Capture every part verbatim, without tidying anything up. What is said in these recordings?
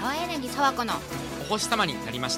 川柳沢子のお星様になりました。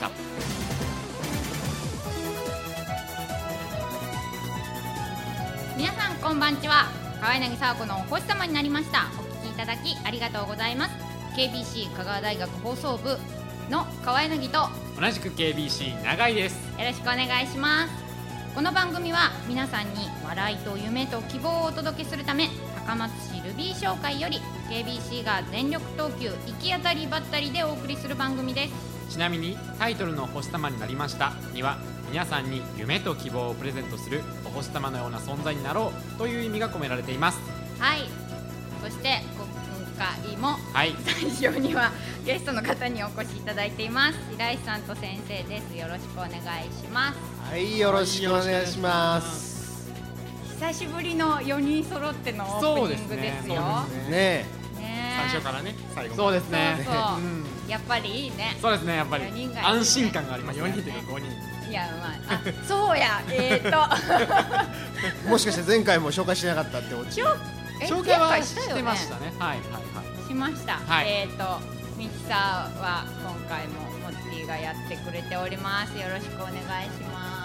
皆さんこんばんちは。川柳沢子のお星様になりました。お聞きいただきありがとうございます。 ケービーシー 香川大学放送部の川柳と同じく ケービーシー 長井です。 よろしくお願いします。この番組は皆さんに笑いと夢と希望をお届けするため、高松市ルビー商会より ケービーシー が全力投球行き当たりばったりでお送りする番組です。 ちなみにタイトルのお星様になりましたには、皆さんに夢と希望をプレゼントするお星様のような存在になろうという意味が込められています。 はい、そして今回もスタジオにはゲストの方にお越しいただいています。白石さんと先生です。よろしくお願いします。 はい、よろしくお願いします。 久しぶりのよにん揃ってのオープニングですよ。 ね、 最初からね、最後そうですね。 そうそう、うん、やっぱりいいね。 そうですね、やっぱり安心感がありますね。 よにんというかごにん。 いや、まあ、あ、そうや、えーともしかして前回も紹介しなかったっておち紹介はしてましたね。はいはいはい、 しました、 はい、 えーとミキサーは今回もモッティがやってくれております。よろしくお願いします。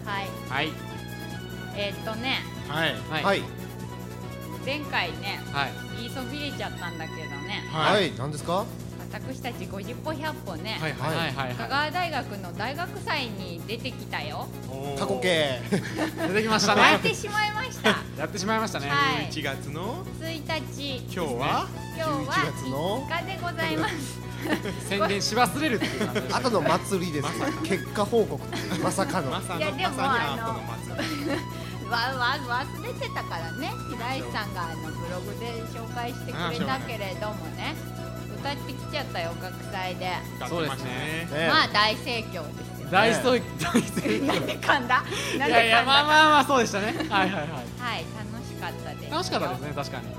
はいはい、えーとねはいはい、 前回ね、 はい、 言いそびれちゃったんだけどね。 はい、何ですか？ 私たちごじゅっぽひゃっぽね、 はいはいはい、 香川大学の大学祭に出てきたよ。 過去形出てきましたね。 やってしまいましたやってしまいましたね。 はい、 いちがつのついたち、 今日は今日はいつかでございます宣伝し忘れるっていう感じです。 後の祭りです。結果報告、まさかの。 まさのいやでもまさにアートの祭りわわ忘れてたからね。平石さんがあのブログで紹介してくれたけれどもね、歌ってきちゃったよ、学祭で。 そうですね。 まあ大盛況ですよ。 大盛況。 なんで噛んだ？ いやいや、まあまあまあそうでしたね。はいはいはい。 はい、楽しかったです。 楽しかったですね、確かに。 うん、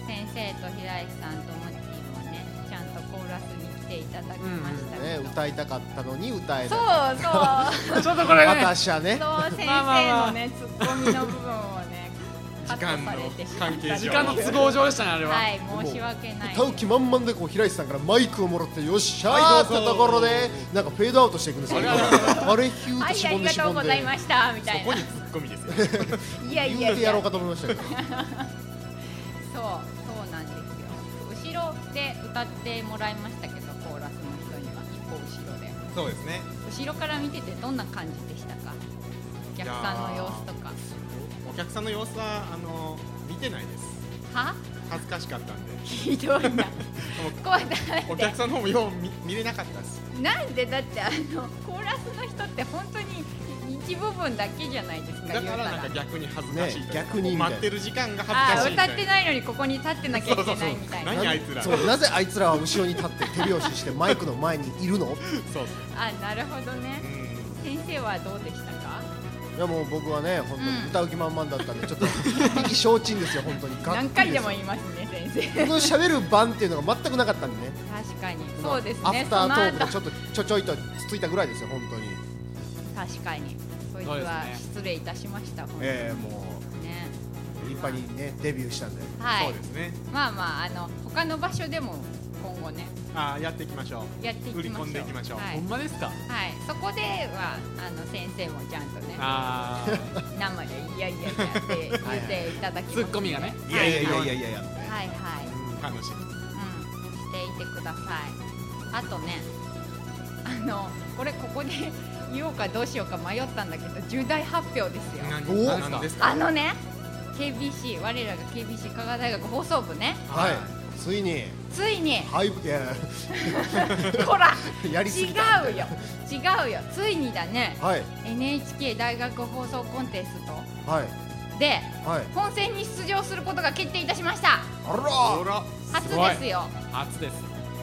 先生と平石さんとモッティもね、ちゃんとコーラスに来ていただきましたけど、 ね、歌いたかったのに歌えない。 そうそう。 ちょっとこれね。 私はね。 そう、先生のね、ツッコミの部分をね、 時間の関係上、 時間の都合上でしたね、あれは。 はい、申し訳ない。 歌う気満々でこう平石さんからマイクをもらって、よっしゃーってところでなんかフェードアウトしていくんですよ。あれヒューとしぼんでしぼんで。 はい、ありがとうございましたみたいな。 そこにツッコミですよ。 いやいやいや。 言うてやろうかと思いましたけど。 そう、そうなんですよ。後ろで歌ってもらいましたけど、コーラスの人には一歩後ろで。 そうですね。 後ろから見ててどんな感じでしたか？お客さんの様子とか。 お客さんの様子はあの見てないです。 は？ 恥ずかしかったんで。 ひどいな。怖い。 お客さんの方もよう 見, 見れなかったです。 なんで？だってあのコーラスの人って本当に一部分だけじゃないですか。 だからなんか逆に恥ずかしいというか、 逆に待ってる時間が恥ずかしいみたいな。 歌ってないのにここに立ってなきゃいけないみたいな。 何あいつら。 そう、なぜあいつらは後ろに立って手拍子してマイクの前にいるの？ そう。 あ、なるほどね。先生はどうでしたか？ いやもう僕はね、本当に歌う気満々だったんで、ちょっと意気消沈ですよ、本当に。 何回でも言いますね、先生。 この喋る番っていうのが全くなかったんでね。 確かに、そうですね。 アフタートークでちょっとちょちょいとつついたぐらいですよ、本当に。 確かに、そいつは失礼いたしました。 ええ、もうね、 立派にねデビューしたんで。 はい、 そうですね。 まあまあ、あの他の場所でも今後ね、 あ、やっていきましょう。 やっていきましょう。 売り込んでいきましょう。 ほんまですか？ はい、そこではあの先生もちゃんとね、 あ生でいやいやいやって言っていただきます。 ツッコミがね。 いやいやいやいやいや。 はいはい。 楽しみ。 うん、していてください。あとね、あのこれここで言おうかどうしようか迷ったんだけど、重大発表ですよ。 何ですか？ あのね、ケービーシー、我らが ケービーシー 香川大学放送部ね。 はい。ついに。 ついに。 はい。いや。 ほら。 やりすぎた。 違うよ。違うよ。ついにだね。 はい。 エヌエイチケー 大学放送コンテスト。 はい。 で、 はい、 本戦に出場することが決定いたしました。 あら初ですよ。 初です。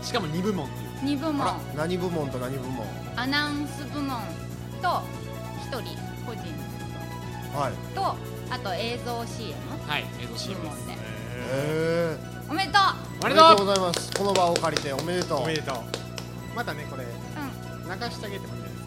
しかもに部門っていう。 に部門。 何部門と何部門？ アナウンス部門とひとり個人の、 はい、 とあと映像 シーエム、 はい、映像 シーエム部門で。 へー、おめでとう。 おめでとうございます。この場を借りておめでとう。 おめでとう。またねこれ、 うん、 流してあげてもいいですか？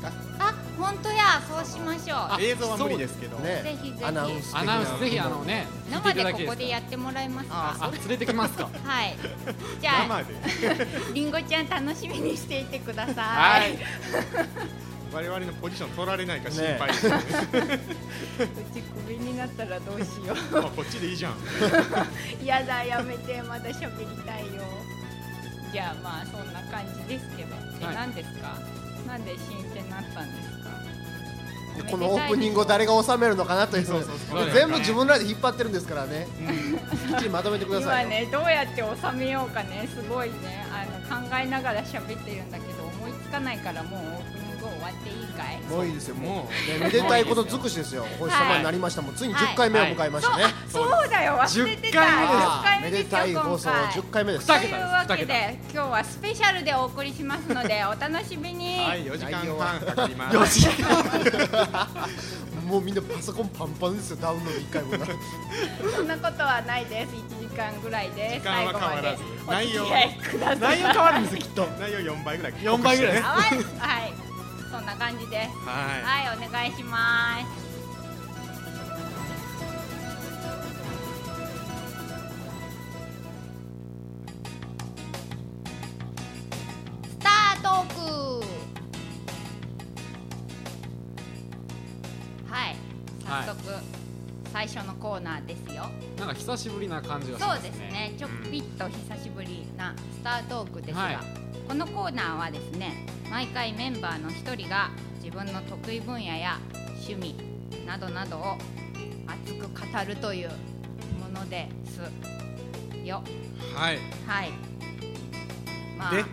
か。 あ、本当や、そうしましょう。 映像は無理ですけど。 ねぜひぜひアナウンス的なアナウンスぜひあのね聞いて生でいただけここでやってもらえますか。 あ連れてきますかはい。じゃあ生でりんごちゃん楽しみにしていてください。 はい我々のポジション取られないか心配ですね。 うちクビになったらどうしよあ、こっちでいいじゃん。 う。やだ、やめて、まだ喋りたいよ。じゃあまあそんな感じですけど、で、 はい何ですか。なんで新鮮になったんですか。 このオープニングを誰が収めるのかなというそうそうそう全部自分らで引っ張ってるんですからね、きっちりまとめてくださいよ。 今ね、どうやって収めようかね、すごいね、あの考えながら喋ってるんだけど思いつかないから、もうオープニング終わっていいかい。 もういいですよ、ももう、ね、めでたいこと尽くしですよ。お星様になりました、もうついにじゅっかいめを迎えましたね。 そう、あそうだよ、忘れてた。 じゅっかいめですじゅっかいめめですよでたい放送今回じゅっかいめです。 というわけで今日はスペシャルでお送りしますのでお楽しみに。 はい、よじかんはんかかります。 よしもうみんなパソコンパンパンですよ、ダウンロードいっかい分が。 そんなことはないです。いちじかんぐらいで時間は変わらず最後までお付き合いください。 内容変わるんですよきっと内容よんばいぐらい。 よんばいぐらいですはい、はい、そんな感じです。 ははい、お願いします。スタートーク。はい、早速、最初のコーナーですよ。 なんか久しぶりな感じがしそうますねですね、ちょっぴっと久しぶりなスタートークですが、 はいこのコーナーはですね、毎回メンバーの一人が自分の得意分野や趣味などなどを熱く語るというものですよ。 い。はい。 はい。まあ、 で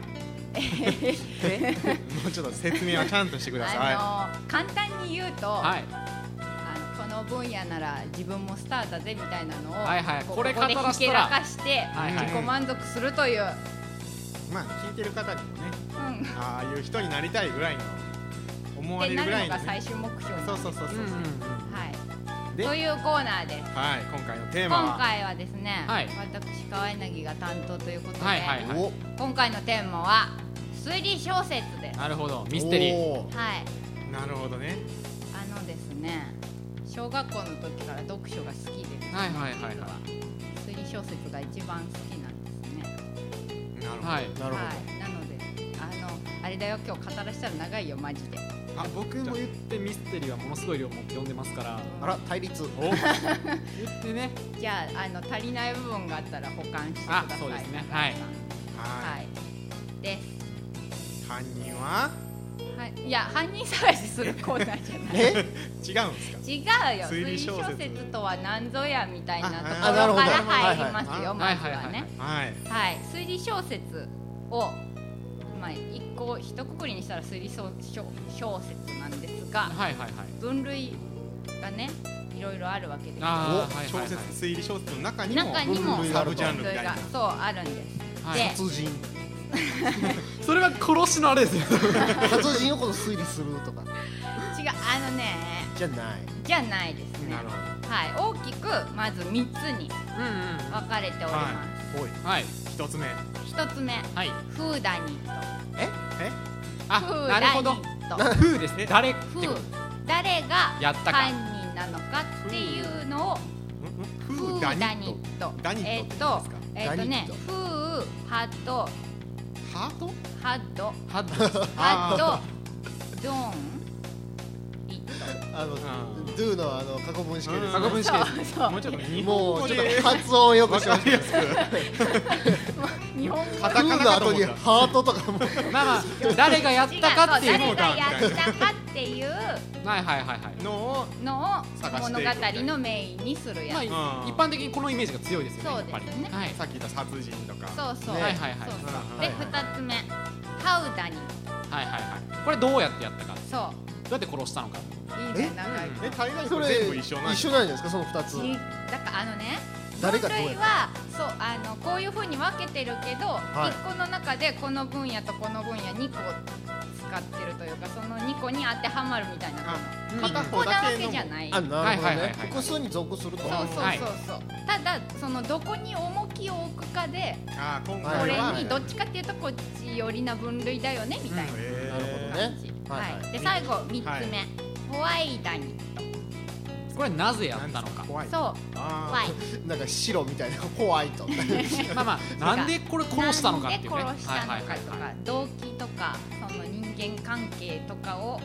もうちょっと説明はちゃんとしてください。 あの簡単に言うと、 はいあのこの分野なら自分もスターだぜみたいなのを、 はいはいこうこれここで語らひけらせたらかしてはいはい自己満足するという、 まあ聞いてる方にもね、 うん、 ああいう人になりたいぐらいの思わってなれるぐらいのね。 るのが最終目標なんです。 そうそうそうそう。 うんうんうんはい。 でというコーナーです。 はい、今回のテーマは。 今回はですね、 はい私川柳が担当ということで、 はいはいはいお今回のテーマは推理小説です。 なるほどミステリーおーはい。 なるほどね。 あのですね、小学校の時から読書が好きでですね、 はいはいはいはい実は推理小説が一番好きなんですね。 なるほど。 はいなるほはい。なので、あのあれだよ、今日語らしたら長いよマジで。 あ僕も言ってミステリーはものすごい量持って読んでますからど。あら対立。 お、 言ってねじゃあ、あの足りない部分があったら保管してください。 あそうですね中はい村さんははい。です。 い。犯人ははい、いや犯人探しするコーナーじゃない。 え違うんですか。 違うよ。推理小推理小説説とは何ぞやみたいなところあなるほどから入りますよ。 はいまずはいはいはね。 はい。 はい。推理小説をまあ一個一括りにしたら推理小小小説なんですが、 はいはいはい分類がねいろいろあるわけですよ。 小あーはいはいはい説推理小説の中にも中にも分類があるとサブジャンルみたいな分類がそうあるんです。 はいで、 殺人それは殺しのあれですよ殺人をこの推理するとか違うあのねじゃない。 じゃないですね。 なるほはい。大きくまず三つにうんうん分かれております。 ど。おい。 はい一つ目。 一つ目、 はいフーダニット。 え？ あフーなるほどダニット。 フーですね誰ってフーこと誰がやったか犯人なのかっていうのをフフーダニット。 ダニットえっとって言うんですかえっとねダニッフーハッドハート？ ハッドハッドですハッドドーンイット。 あのん do のあの過去分式です過去分式ですそうもうちょっと日本もうちょっ語でと発音をよくしてほしい。 日本語カタカナ do のかと後に思ったハートとかもまあまあ誰がやったかっていう違うそう誰がやったかっていうはいはいはいはいのをのを探して物いくみたいな語のメインにするやつ。 まあうん一般的にこのイメージが強いですよねそうやっぱりですねはいさっき言った殺人とか。 そうそう。 ねはいはいはいそうそううんではい二つ目ハウダニ。 はいはいはいこれどうやってやったかそう。 どうやって殺したのかいいね長い。 え、大概それ全部一緒なん一緒なんじゃないですかその二つ。 ちだからあのね分誰がどうやった類はそうあのこういう風に分けてるけど、 はい一個の中でこの分野とこの分野にこ使ってるというかそのにこに当てはまるみたいなあ一片個なわ方だけのけじゃない。 あなるほどはいはいはいねはい複数に属すると。 そうそうそうはいそう。ただそのどこに重きを置くかであー、今これ回ははいにどっちかっていうとこっち寄りな分類だよねみたいなへーなるほどね感じ。 はいはい、で最後みっつめ、 はいホワイダニッこれはなぜやったのか。 怖いト。そうホあワイなんか白みたいなホワイトまあまあなんでこれ殺したのかっていうね。 なんで殺したのかとはいはいはいはか動機とかその人間関係とかをはい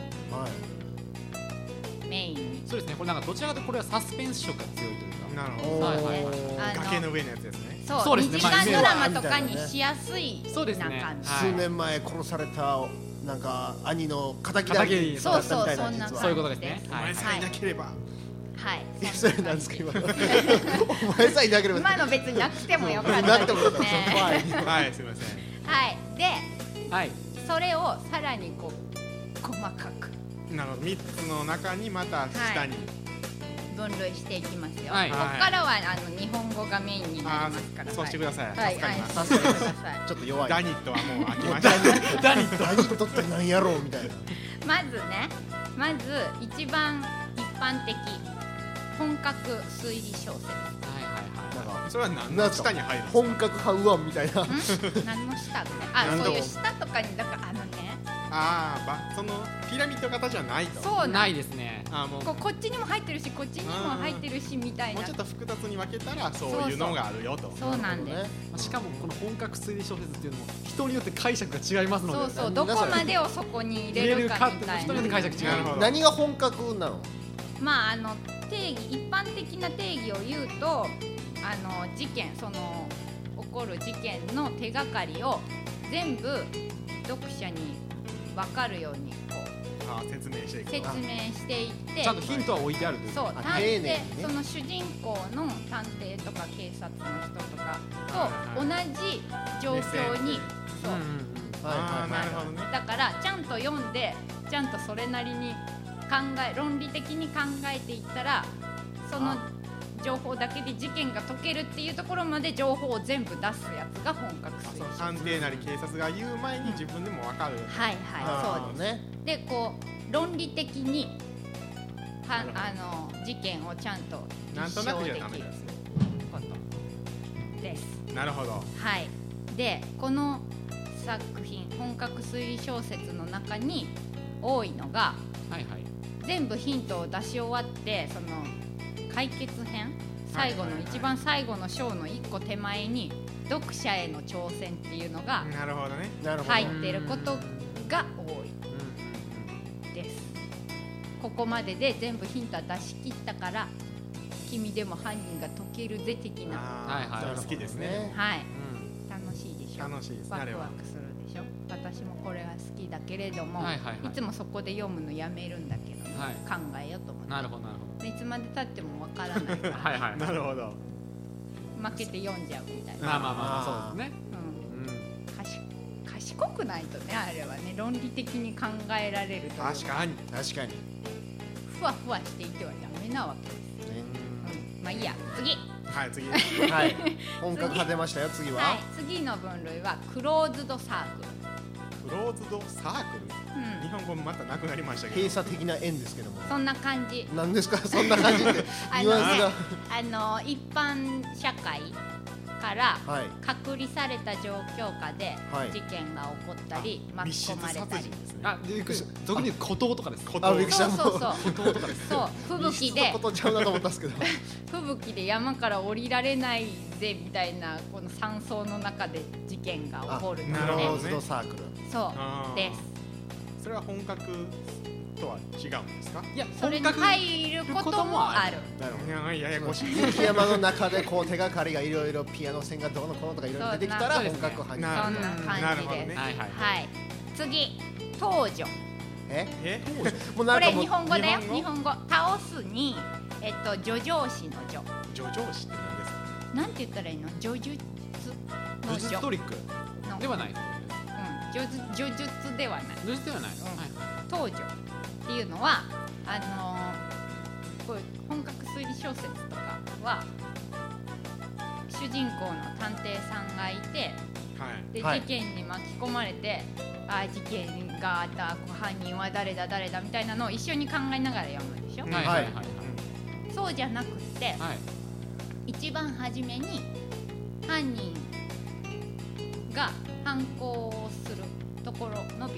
メインに。 そうですね。これなんかどちらかというとこれはサスペンス色が強いというか。 なるほおどはいはいはいあの崖の上のやつですねそうそうですねにじかんドラマとかにまあイメージしやすいそうですねな感じ。 はい数年前殺されたなんか兄の敵だ敵にだったみたいなそうそうそんな実はそういうことですね。 おはい前さえいなければはいいやそれなんですか今のお前さえいなければ今の別になくてもよかったなくてもよかったですね。 怖いはいすいませんはいではい。 それをさらにこう細かくなるほどみっつの中にまた下に分類していきますよ。 はいここからはあの日本語がメインになありますから。 ーそうしてくださいはい助かりますはいそうしてください。 ちょっと弱いダニットはもう飽きましたダニダニットって何やろうみたいなまずね、まず一番一般的本格推理小説。 はいはいなんかそれは何の下に入るんですか本格派ウワンみたいなん何の下ってあ何度そういう下とかにだからあのねああばそのピラミッド型じゃないとそうはい。ないいですね。 あーもうここっちにも入ってるしこっちにも入ってるしみたいなもうちょっと複雑に分けたらそういうのがあるよとそうなんです、 ねまあしかもこの本格推理小説っていうのも人によって解釈が違いますので。 そうそうなんだそれどこまでをそこに入れるかみたい人によって解釈違う。 なるほど何が本格なのまああの定義一般的な定義を言うとあの事件その起こる事件の手がかりを全部読者に分かるようにこうあー説明していく説明していってちゃんとヒントは置いてあるという。 あそう探偵、 丁寧にねその主人公の探偵とか警察の人とかと同じ状況にそううんうんうん。 あーはいなるほどねだからちゃんと読んでちゃんとそれなりに考え論理的に考えていったらその情報だけで事件が解けるっていうところまで情報を全部出すやつが本格あ推理そう探偵なり警察が言う前に自分でも分かるはいはいそうです、 ねでこう論理的にはあの事件をちゃんとなんと立証できるなくじゃダメですねことですなるほどはいでこの作品本格推理小説の中に多いのがはいはい。 全部ヒントを出し終わってその解決編最後のはいはいはい一番最後の章の一個手前に読者への挑戦っていうのがなるほどねなるほど入ってることが多いうんうんですここまでで全部ヒントは出し切ったから君でも犯人が解けるぜ的なはいはいあー好きですねはいうん楽しいでしょ楽しいですワあれはクワクするでしょ私もこれが好きだけれども、 はいはいはいいつもそこで読むのやめるんだけど、ねはい考えようと思ってなるほどなるほでいつまでたってもわからないからど。はいはい。 なるほど負けて読んじゃうみたいな、 まあまあまあそうですね。 うん、 うん。 賢賢くないとねあれはね論理的に考えられると確かに確かにふわふわしていてはダメなわけです、 ねうん、まあいいや次はい次はい本格派出ましたよ次ははい次の分類はクローズドサークル、 クローズドサークルうん日本語またなくなりましたけ閉ど鎖的な円ですけどもそんな感じ何ですかそんな感じってあのねニュアンスがあの一般社会からはい隔離された状況下ではい事件が起こったり密巻き室込まれたり殺人ですねあ、でびっくりした。俗に言う孤島とかです。 孤島あびっくりしたそうそうそう孤島とかです。 そう吹雪でことちゃうなと思ったんですけど吹雪で山から降りられないぜみたいなこの山荘の中で事件が起こるなるほどのでクローズドサークルそあーうですそれは本格とは違うんですかいや、 それに本格入ることもあるなるほどいやややこしい雪山の中でこう手がかりがいろいろピアノ線がどうのこうのとかいろいろ出てきたらそう本格派になそんな感じです、 なるほどねはいはい。 はい次東女ええもうなこれんかもう日本語だよ日日本語倒すにえっと叙情詩の叙叙情詩って何ですかなんて言ったらいいの叙述の呪術ト叙リックのではない。 うん叙述叙述ではない呪術ではない。 うんはい東女っていうのはあのーこういう本格推理小説とかは主人公の探偵さんがいてはいで、 はい事件に巻き込まれてあー事件があった犯人は誰だ誰だみたいなのを一緒に考えながら読むでしょ、 うんはいはいはいそうじゃなくってはい。 一番初めに犯人が犯行をするところの描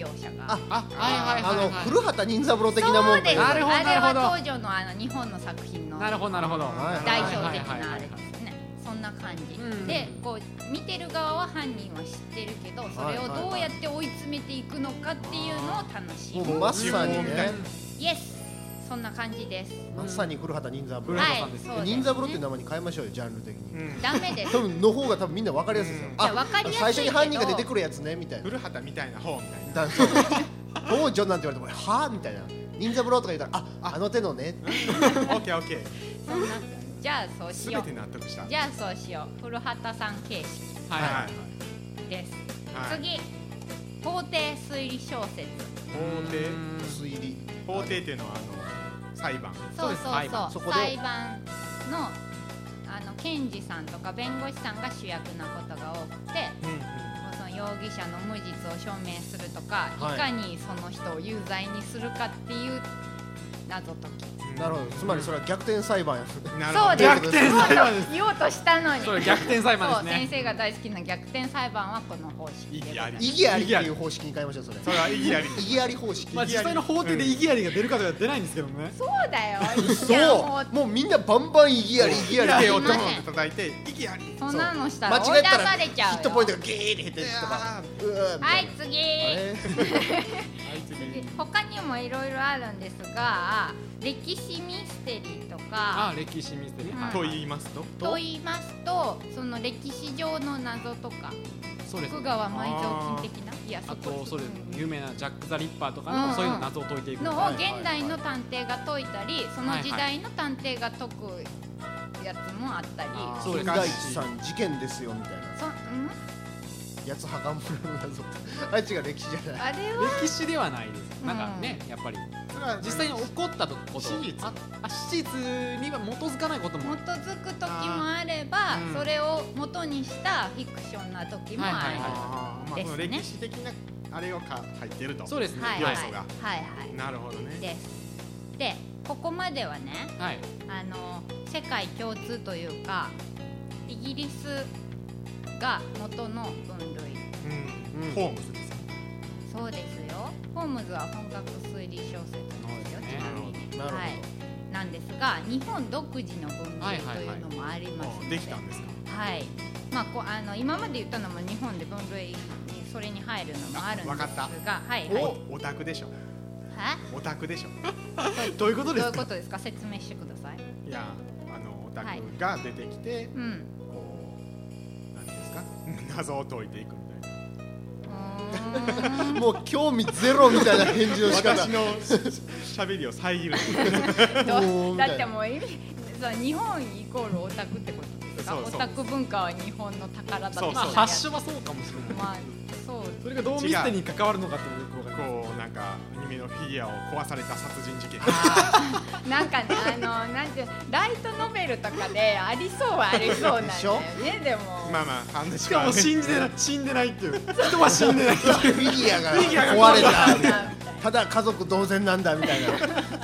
者が。 ああ、はいはいあはいはい。 の古畑任三郎的なもんか。 そうです。 なるほどあれなるほどは当時のあの日本の作品のなるほどなるほど。 はい代表的はいはいはいはいなあれですね。そんな感じ、 うんでこう見てる側は犯人は知ってるけど、それをどうやって追い詰めていくのかっていうのを楽しむ。 もうまさにね、 イエス、そんな感じです。 まさに古畑任三郎。 古畑さんですねはい、 任三郎っていう名前に変えましょうよ、ジャンル的に。 うんダメです多分の方が多分みんな分かりやすいですよ。 うんいや分かりやすいけど最初に犯人が出てくるやつねみたいな。 古畑みたいな方みたいな。 だそう北条なんて言われてもはあみたいな。任三郎とか言ったらああの手のね。 オッケーオッケー。 そんな、じゃあそうしよう。 すべて納得した。 じゃあそうしよう。古畑さん形式はいはいはいです。 はい。 次、法廷推理小説。 法廷推理。 法廷っていうのはあの裁判。 そうそうそう、 裁判そこで裁判のあの検事さんとか弁護士さんが主役なことが多くて、 うんうん。 その容疑者の無実を証明するとか、 はいいかにその人を有罪にするかっていう謎解き。 なるほど。つまりそれは逆転裁判や。 なるほど。 そうです。 逆転裁判です言おうとしたのに。 それ逆転裁判ですそう、 ね先生が大好きな逆転裁判はこの方式でございます。 意義あり意義ありっていう方式に変えましょうそれ。 それは意義あり。 意義あり方式。 まあ実際の法廷で異議ありが出るかとか出ないんですけどね。 そうだよ。いいじゃんもそう。もうみんなバンバン意義あり意義あり手をドすいませんーンと叩いて意義あり。 そんなのした間ら追い出違ったらされちゃうよ。 ヒットポイントがゲーッて減ってるとか。 あうわーみたはいな次。 あれあいつ次他にもいろいろあるんですが、歴史ミステリーとかあ、歴史ミステリー。 うんはいと言いますと。 と言いますと、その歴史上の謎とかそうです徳。川埋蔵金的な、いやあとそれうん有名なジャック・ザ・リッパーとかうんうんのそういうの謎を解いていくのをはい現代の探偵が解いたり、その時代の探偵が解くやつもあったり、 あー金そうです田一さん事件ですよみたいな。 そうん八つ墓村の謎。あれ違う歴史じゃない。 あれは歴史ではないです。なんかね、やっぱりそれは実際に起こったこと史実ああ史実には基づかないこと基もづく時もあれば、 うんそれを元にしたフィクションな時もある、 はいはいはいあーまあですねその歴史的なあれをか入ってると。 そうですね。 はいはい要素がはいはいなるほどね。 ですで、ここまではね、 はい。 あの世界共通というか、イギリスが元の分類。 うんうんホームズですよ。 そうですよ。ホームズは本格推理小説ですよ、 そうですねちなみに。 なるほどはい。なんですが、日本独自の分類というのもありますので、 あできたんですか。 はい。まあこうあの今まで言ったのも日本で分類にそれに入るのもあるんですあわかったが、はいはい。はおオタクでしょ。オタクでしょ。 どういうことどういうですか。 ことですか？説明してください。 いやあのオタクが出てきて、 うん。 こうなんですか謎を解いていくみたいな。 うーんもう興味ゼロみたいな返事の仕方。 私の喋りを遮る。 もうみたいなだってもう意味そう日本イコールオタクってことですか？ そうそうオタク文化は日本の宝だとそうそうまあ発祥はそうかもしれない。 まあそうそれがどうミステリーに関わるのかっていうのがよくわかりまこうなんかアニメのフィギュアを壊された殺人事件。 なんかねあのなんてライトノベルとかでありそうはありそうなんだよね。でもまあまあ話す。しかも信じてない死んでないっていう人は死んでないっていう。 フィギュアがフィギュアが壊れたまあみたいな。ただ家族同然なんだみたいな。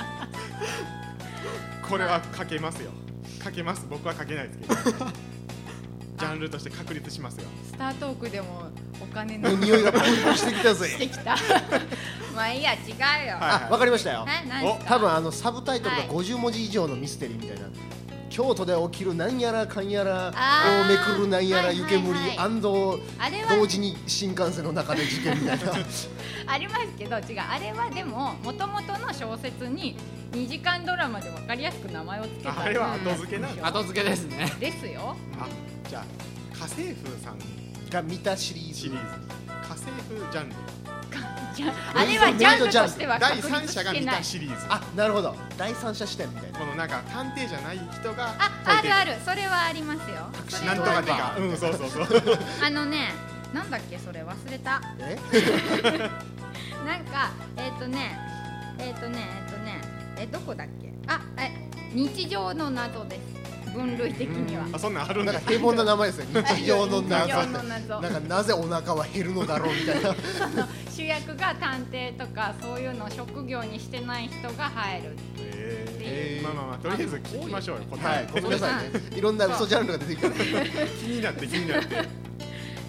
これは書けますよ。書けます。僕は書けないですけど。ジャンルとして確立しますよ。 スタートークでもお金のもう匂いがプンプンしてきたしてぜ。 きた。まあいいや違うよ。 はいあ、わかりましたよ。 え何ですか？ 多分あのサブタイトルがはいごじゅうもじ以上のミステリーみたいな。京都で起きるなんやらかんやらあーをめくるなんやらはい湯煙はいはいアンドあれは同時に新幹線の中で事件みたいな。 ありますけど違う、あれはでも元々の小説ににじかんドラマで分かりやすく名前を付けたあれは後付けなんだ。 後付けですね。 ですよ。 あ、じゃあ家政婦さんが見たシリーズシリーズ。家政婦ジャンル。 じゃああれはジャンルとしては第確立三者が見してないたシリーズ。 あ、なるほど。第三者視点みたいな。 このなんか探偵じゃない人があ、 解いていくあるある、それはありますよ。それなんとかてはねか、うん、そうそうそう。 あのね、なんだっけそれ忘れた。 え？ なんかえっ、とねえっ、とねえっ、とねえどこだっけ？あ、え日常の謎です。分類的には。 あ、そんなんあるんだなんか。平凡な名前ですね。日常の謎。 日常の謎なんかなぜお腹は減るのだろうみたいな。 主役が探偵とかそういうのを職業にしてない人が入る。 えーまあまあまあ、とりあえず聞きましょうよ。答はい、 えごめんなさいね。いろんな嘘ジャンルが出てきた。 気になって気になって。 え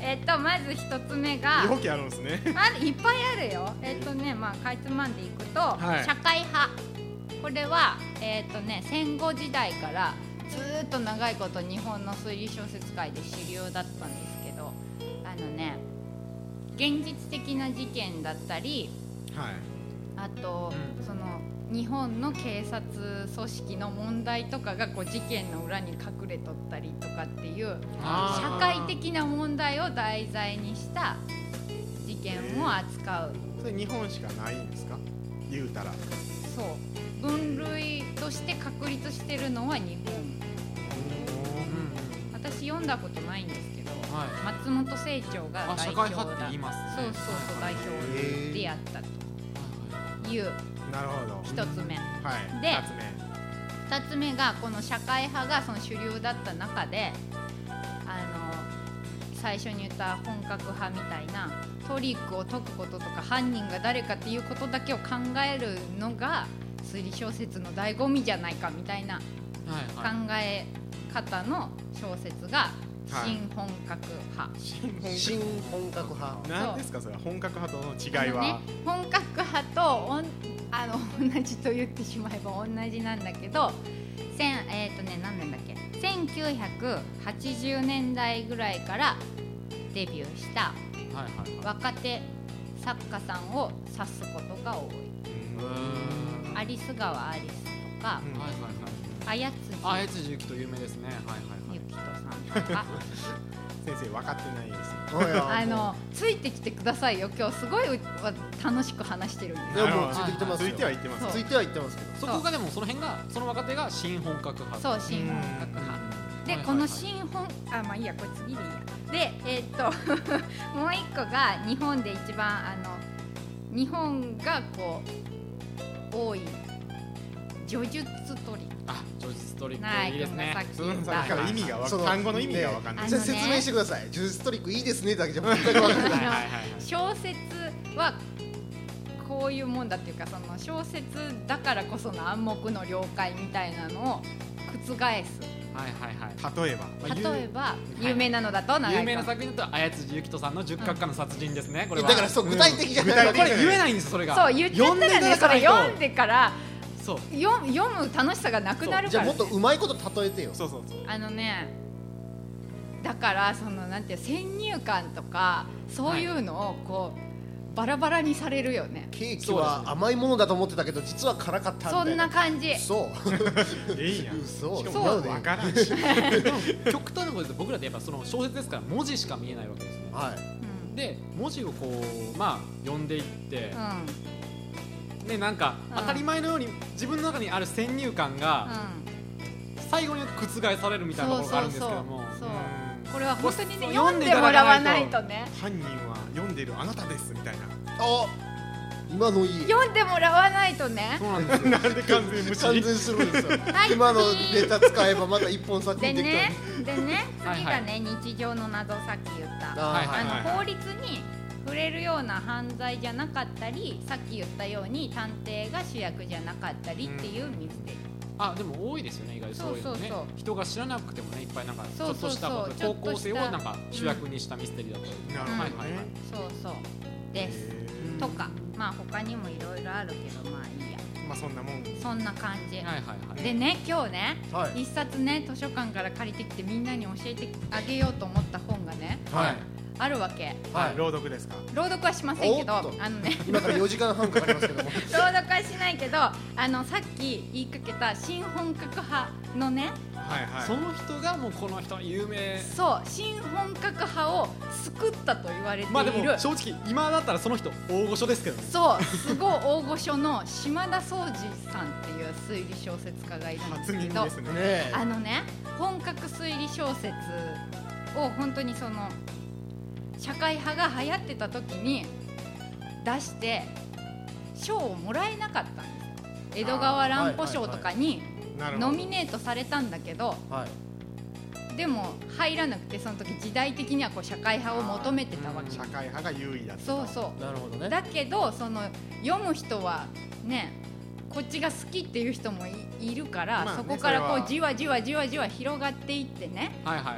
えっとまず一つ目が容器あるんですね。 まだいっぱいあるよ。えっとね、まあかいつまんでいくと、 はい社会派。これはえっとね戦後時代からずーっと長いこと日本の推理小説界で主流だったんですけど、あのね現実的な事件だったり、 はい。 あと、 うんその日本の警察組織の問題とかがこう事件の裏に隠れとったりとかっていうあー社会的な問題を題材にした事件を扱う。 それ日本しかないんですか？言うたら。 そう分類として確立してるのは日本。 うん私読んだことないんですけど、 はい松本清張があ代表社会派ってだ。 言いますね。 そうそうそう、代表でやったというなるほど。 一つ目。 はい。 で二つ目。 ふたつめがこの社会派がその主流だった中で、あの最初に言った本格派みたいなトリックを解くこととか犯人が誰かっていうことだけを考えるのが推理小説の醍醐味じゃないかみたいなはいはい考え方の小説が新本格派。 新本新本格派。 なんですかそれは本格派との違いは。 あのね、本格派とおんあの同じと言ってしまえば同じなんだけど、せんえっ、とね何年だっけ、せんきゅうひゃくはちじゅうねんだいぐらいからデビューしたはいはいはい若手作家さんを指すことが多い。 ううーんアリス川アリスとか、 うんはいはいはいあやつあやつじゆきと有名ですね。はいはいはいゆきとさんとか先生分かってないです。 おいやあのついてきてくださいよ。今日すごい楽しく話してるんですいやよ。 もうついてきてますよ。 ついては言ってます。 そうついては言ってますけど。 そこがでもその辺がその若手が新本格派。 そう、新本格派で、この新本あまあいいや、これ次でいいや。でえーっともう一個が日本で一番あの日本がこう多い叙述トリック。 あ、叙述トリッナイクいいですね君がさっ。きそ言っのさっきからた意味がわその単語の意味が分かんない。 あのねじゃあ説明してください。ジューストリックいいですねだけじゃ全く分かんない。 はいはいはいはい小説はこういうもんだっていうか、その小説だからこその暗黙の了解みたいなのを覆す。 はいはいはい。 例えば。 まあ例えば有有名なのだと長井君有名な作品だとあやつじゆきとさんの十角下の殺人ですね。これはだからそう具体的じゃない。 これ言えないんですそれが。 そう言っちゃったらね、それ読んでからそう。 読読む楽しさがなくなるから、ねじゃあもっ、とうまいこと例えてよ。 そうそうそう。 あのね、だからそのなんていう先入観とかそういうのをこう、バラバラにされるよね。 ケーキは甘いものだと思ってたけど実は辛かったみたいな。 そんな感じ。 そうえいいやん。 嘘しかそうも分からんし。 極端なことで僕らってやっぱその小説ですから文字しか見えないわけですね。 はいうんで文字をこうまあ読んでいってうんね、なんかうん当たり前のように自分の中にある先入観が最後に覆されるみたいなところがあるんですけども。 そうそうそううんこれは本当にねそう読んでもらわないとね、 犯人は読んでるあなたですみたいな。 あ今のいい読んでもらわないとね。 そうなんですよ。 なんで完全無視。 完全するんですよはい今のネタ使えばまた一本作で品できたね、でね、 はい次がね、日常の謎、さっき言ったあはいあの、 はいはい法律に触れるような犯罪じゃなかったり、さっき言ったように探偵が主役じゃなかったりっていうミステリー、 あでも多いですよね意外とそういうのね。 そうそうそう人が知らなくてもねいっぱいなんかちょっそうそうそうとしたことちょっとした高校生をなんか主役にしたミステリーだったり。 なるほどねはいはいはい。 そうそうです、 へーとか、まあ他にもいろいろあるけど、まあいいや、 まあそんなもん。 そんな感じ、 はいはいはい。 でね、今日ね、 はい一冊ね、図書館から借りてきてみんなに教えてあげようと思った本がね、 はいあるわけ。 はい朗読ですか。 朗読はしませんけど、 おっとあのね今からよじかんはんかかりますけども朗読はしないけど、あのさっき言いかけた新本格派のね、 はいはい。 その人がもうこの人は有名。 そう新本格派を救ったと言われている、 まあでも正直今だったらその人大御所ですけどね。 そうすごい大御所の島田総司さんっていう推理小説家がいるんです初けど、 耳ですね。 ねえあのね、本格推理小説を本当にその社会派が流行ってた時に出して賞をもらえなかったんですよ。江戸川乱歩賞とかになるほど。 ノミネートされたんだけど、 はいでも入らなくて、その時時代的にはこう社会派を求めてたわけ。 社会派が優位だった。 そうそなるほどねうだけど、その読む人はね、こっちが好きっていう人も い, いるから、 まあねそこからこそれはうじわじわじわじわ広がっていってね、 はいはいはい。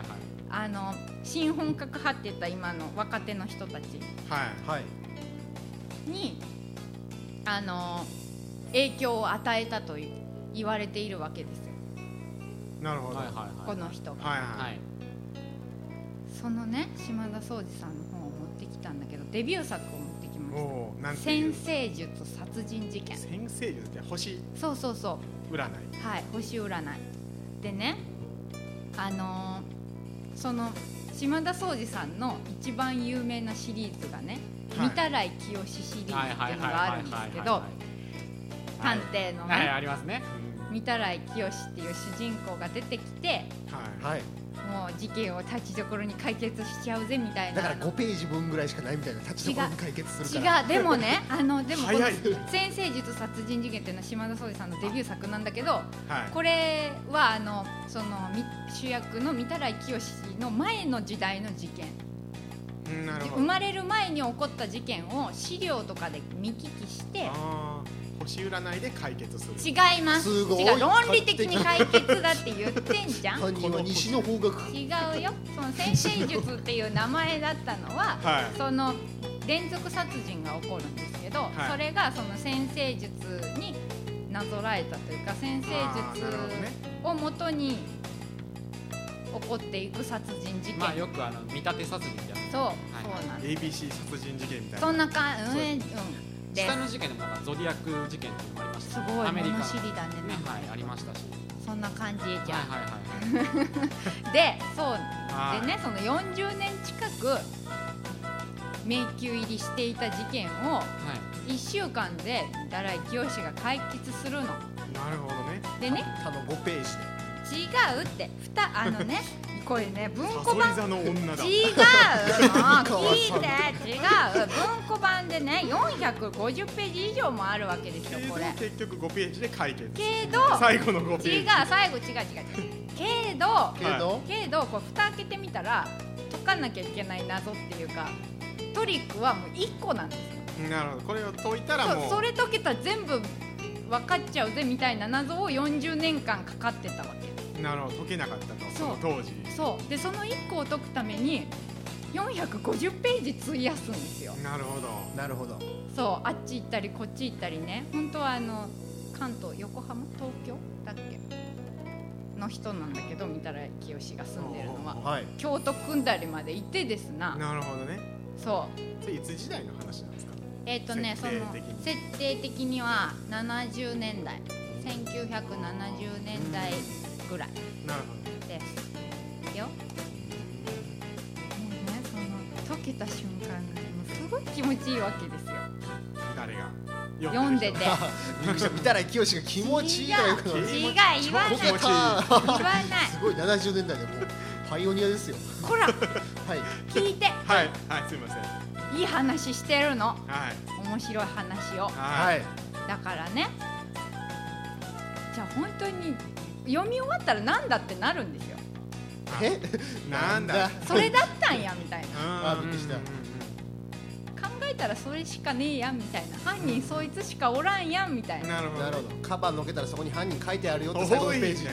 あの新本格派って言った今の若手の人たちはいはいにあの影響を与えたと言われているわけですよ、 なるほどはいはいはいこの人が。 はいははいいそのね島田総司さんの本を持ってきたんだけど、デビュー作を持ってきましおーなんた。 ていう先生術殺人事件。 先生術って星そうそうそう占いはい、星占いでね、あのーその島田総司さんの一番有名なシリーズがね、 はい御手洗シリーズっていうのがあるんですけど、探偵のはいねありますね。 御手洗清っていう主人公が出てきて、 はいはいもう事件を立ちどころに解決しちゃうぜみたいな。 だからごページ分ぐらいしかないみたいな、立ちどころに解決するから違う、でもね、あのでもこの早い先生術殺人事件っていうのは島田総司さんのデビュー作なんだけど、 はいこれはあのそのみ主役の御手洗清の前の時代の事件、 うんなるほど生まれる前に起こった事件を資料とかで見聞きして、 あー星占いで解決する違います、 すごい違う、論理的に解決だって言ってんじゃん犯人は西の方角。 違うよ、その先生術っていう名前だったのは、 はいその連続殺人が起こるんですけど、 はいそれがその先生術になぞらえたというか、先生あーなるほどね術をもとに起こっていく殺人事件、 まあよくあの見立て殺人ってやつ。 そう、 はいそうなんですエービーシー 殺人事件みたいなそんなか、うん、 そううん、で下の事件でもなんかゾディアック事件っていうのもありましたね。 すごいアメリカの物知りだねね、はいありましたし。 そんな感じじゃん、 はいはいはい。 で、そうはいでね、そのよんじゅうねん近く迷宮入りしていた事件をはいいっしゅうかんで御手洗清が解決するのなるほどねでね、 他のごページで違うってふたあのねこれね文庫版サソリ座の女だ違うの聞いて違う文庫版でねよんひゃくごじゅうページ以上もあるわけですよけどこれ結局ごページで解決けど最後のごページ違う最後違う違う違うけどけどけどこう蓋開けてみたら解かなきゃいけない謎っていうかトリックはもういっこなんですよ。 なるほどこれを解いたらもうそうそれ解けたら全部分かっちゃうぜみたいな謎をよんじゅうねんかんかかってたわけ。 なるほど解けなかったとそそうの当時そうでそのいっこを解くためによんひゃくごじゅうページ費やすんですよ。 なるほどなるほど。 そうあっち行ったりこっち行ったりね本当はあの関東横浜東京だっけの人なんだけど御手洗清が住んでるのははい。 京都組んだりまで行ってですななるほどねそうそれいつ時代の話なんですかえっ、とねその設定的に設定的にはななじゅうねんだいせんきゅうひゃくななじゅうねんだいぐらいなるほどですよ。もうねその解けた瞬間もうすごい気持ちいいわけですよ誰が読んでてびっくりした。見たら清が気持ちいいとか言うから違う違う言わない解けた言わないすごいななじゅうねんだいでもうパイオニアですよ。 こらはい。 聞いてはいはいすいませんはいい話してるのはい面白い話をはい。 だからねじゃあ本当に読み終わったらなんだってなるんですよ。 え？ なんだそれだったんやみたいなあびっくりしたうんうん考えたらそれしかねえやんみたいな犯人そいつしかおらんやんみたいなうんなるほどなるほど。カバーのけたらそこに犯人書いてあるよってお最後のページに。 い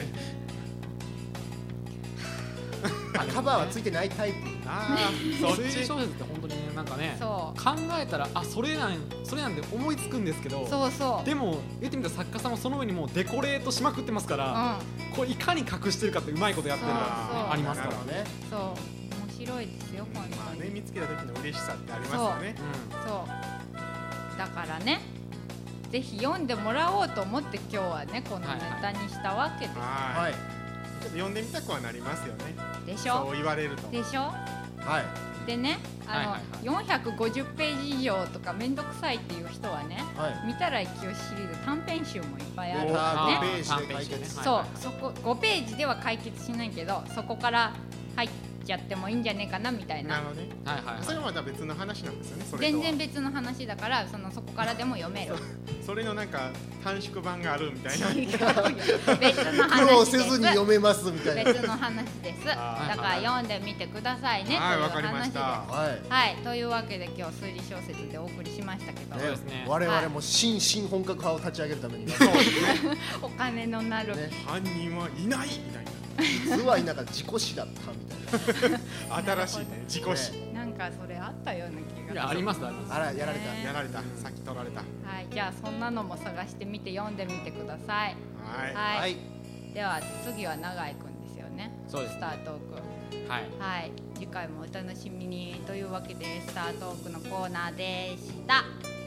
あカバーはついてないタイプ。 ああそっ推理ち小説って本当にねなんかねそ考えたらあそれなんそれなんで思いつくんですけどうそうそうでも言ってみたら作家さんもその上にもうデコレートしまくってますから、 うこれいかに隠してるかってうまいことやってるのが、ねそうありますからなるほどね。 んそう面白いですよ本まあ当に、 ね見つけた時の嬉しさってありますよねそうだからねぜひ読んでもらおうと思って今日はねこのネタにしたわけです、 ははいい。 ちょっと読んでみたくはなりますよねでしょそう言われるとでしょはい。 でねあの、 はいはいはいよんひゃくごじゅうページ以上とかめんどくさいっていう人はねはい。 御手洗清シリーズ短編集もいっぱいあるおからねごページで解決。 はいそうそこごページでは解決しないけどそこから入っちゃってもいいんじゃねえかなみたいななるほどねはいはいはいそれはまた別の話なんですよねそれと全は然別の話だからそのそこからでも読めるそれのなんか短縮版があるみたいな違うよ別の苦労話ですせずに読めますみたいな。 別の話ですだあーから読んでみてくださいねというはいわかりま話ですしたはい。 はいというわけで今日推理小説でお送りしましたけど、 そうですね我々も新新本格派を立ち上げるためにはそうですねお金のなる、 ね犯人はいないみたいな実は田舎事故死だったみたいな新しいね自己死、 ねなんかそれあったような気がする。 いやありますあります。 あらやられた、 ねやられた、さっき取られた。 はい、じゃあそんなのも探してみて読んでみてください。 はい、 はい、 はいでは次は永井くんですよね。 そうですスタートーク。 はい。 はい、次回もお楽しみにというわけでスタートークのコーナーでした。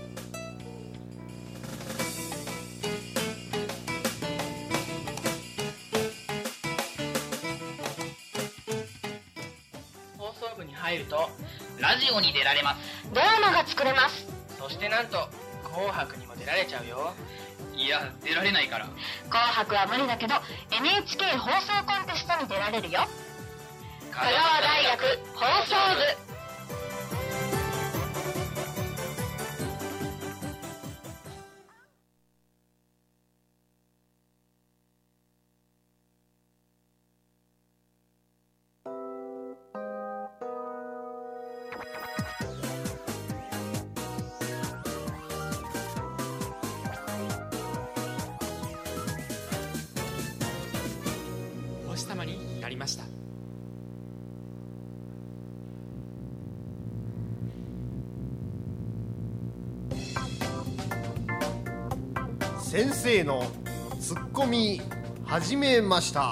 放送部に入るとラジオに出られます。 ドラマが作れます。 そしてなんと紅白にも出られちゃうよ。いや出られないから。 紅白は無理だけど エヌエイチケー 放送コンテストに出られるよ。香川大学放送部。 お星様になりました。 先生のツッコミ始めました。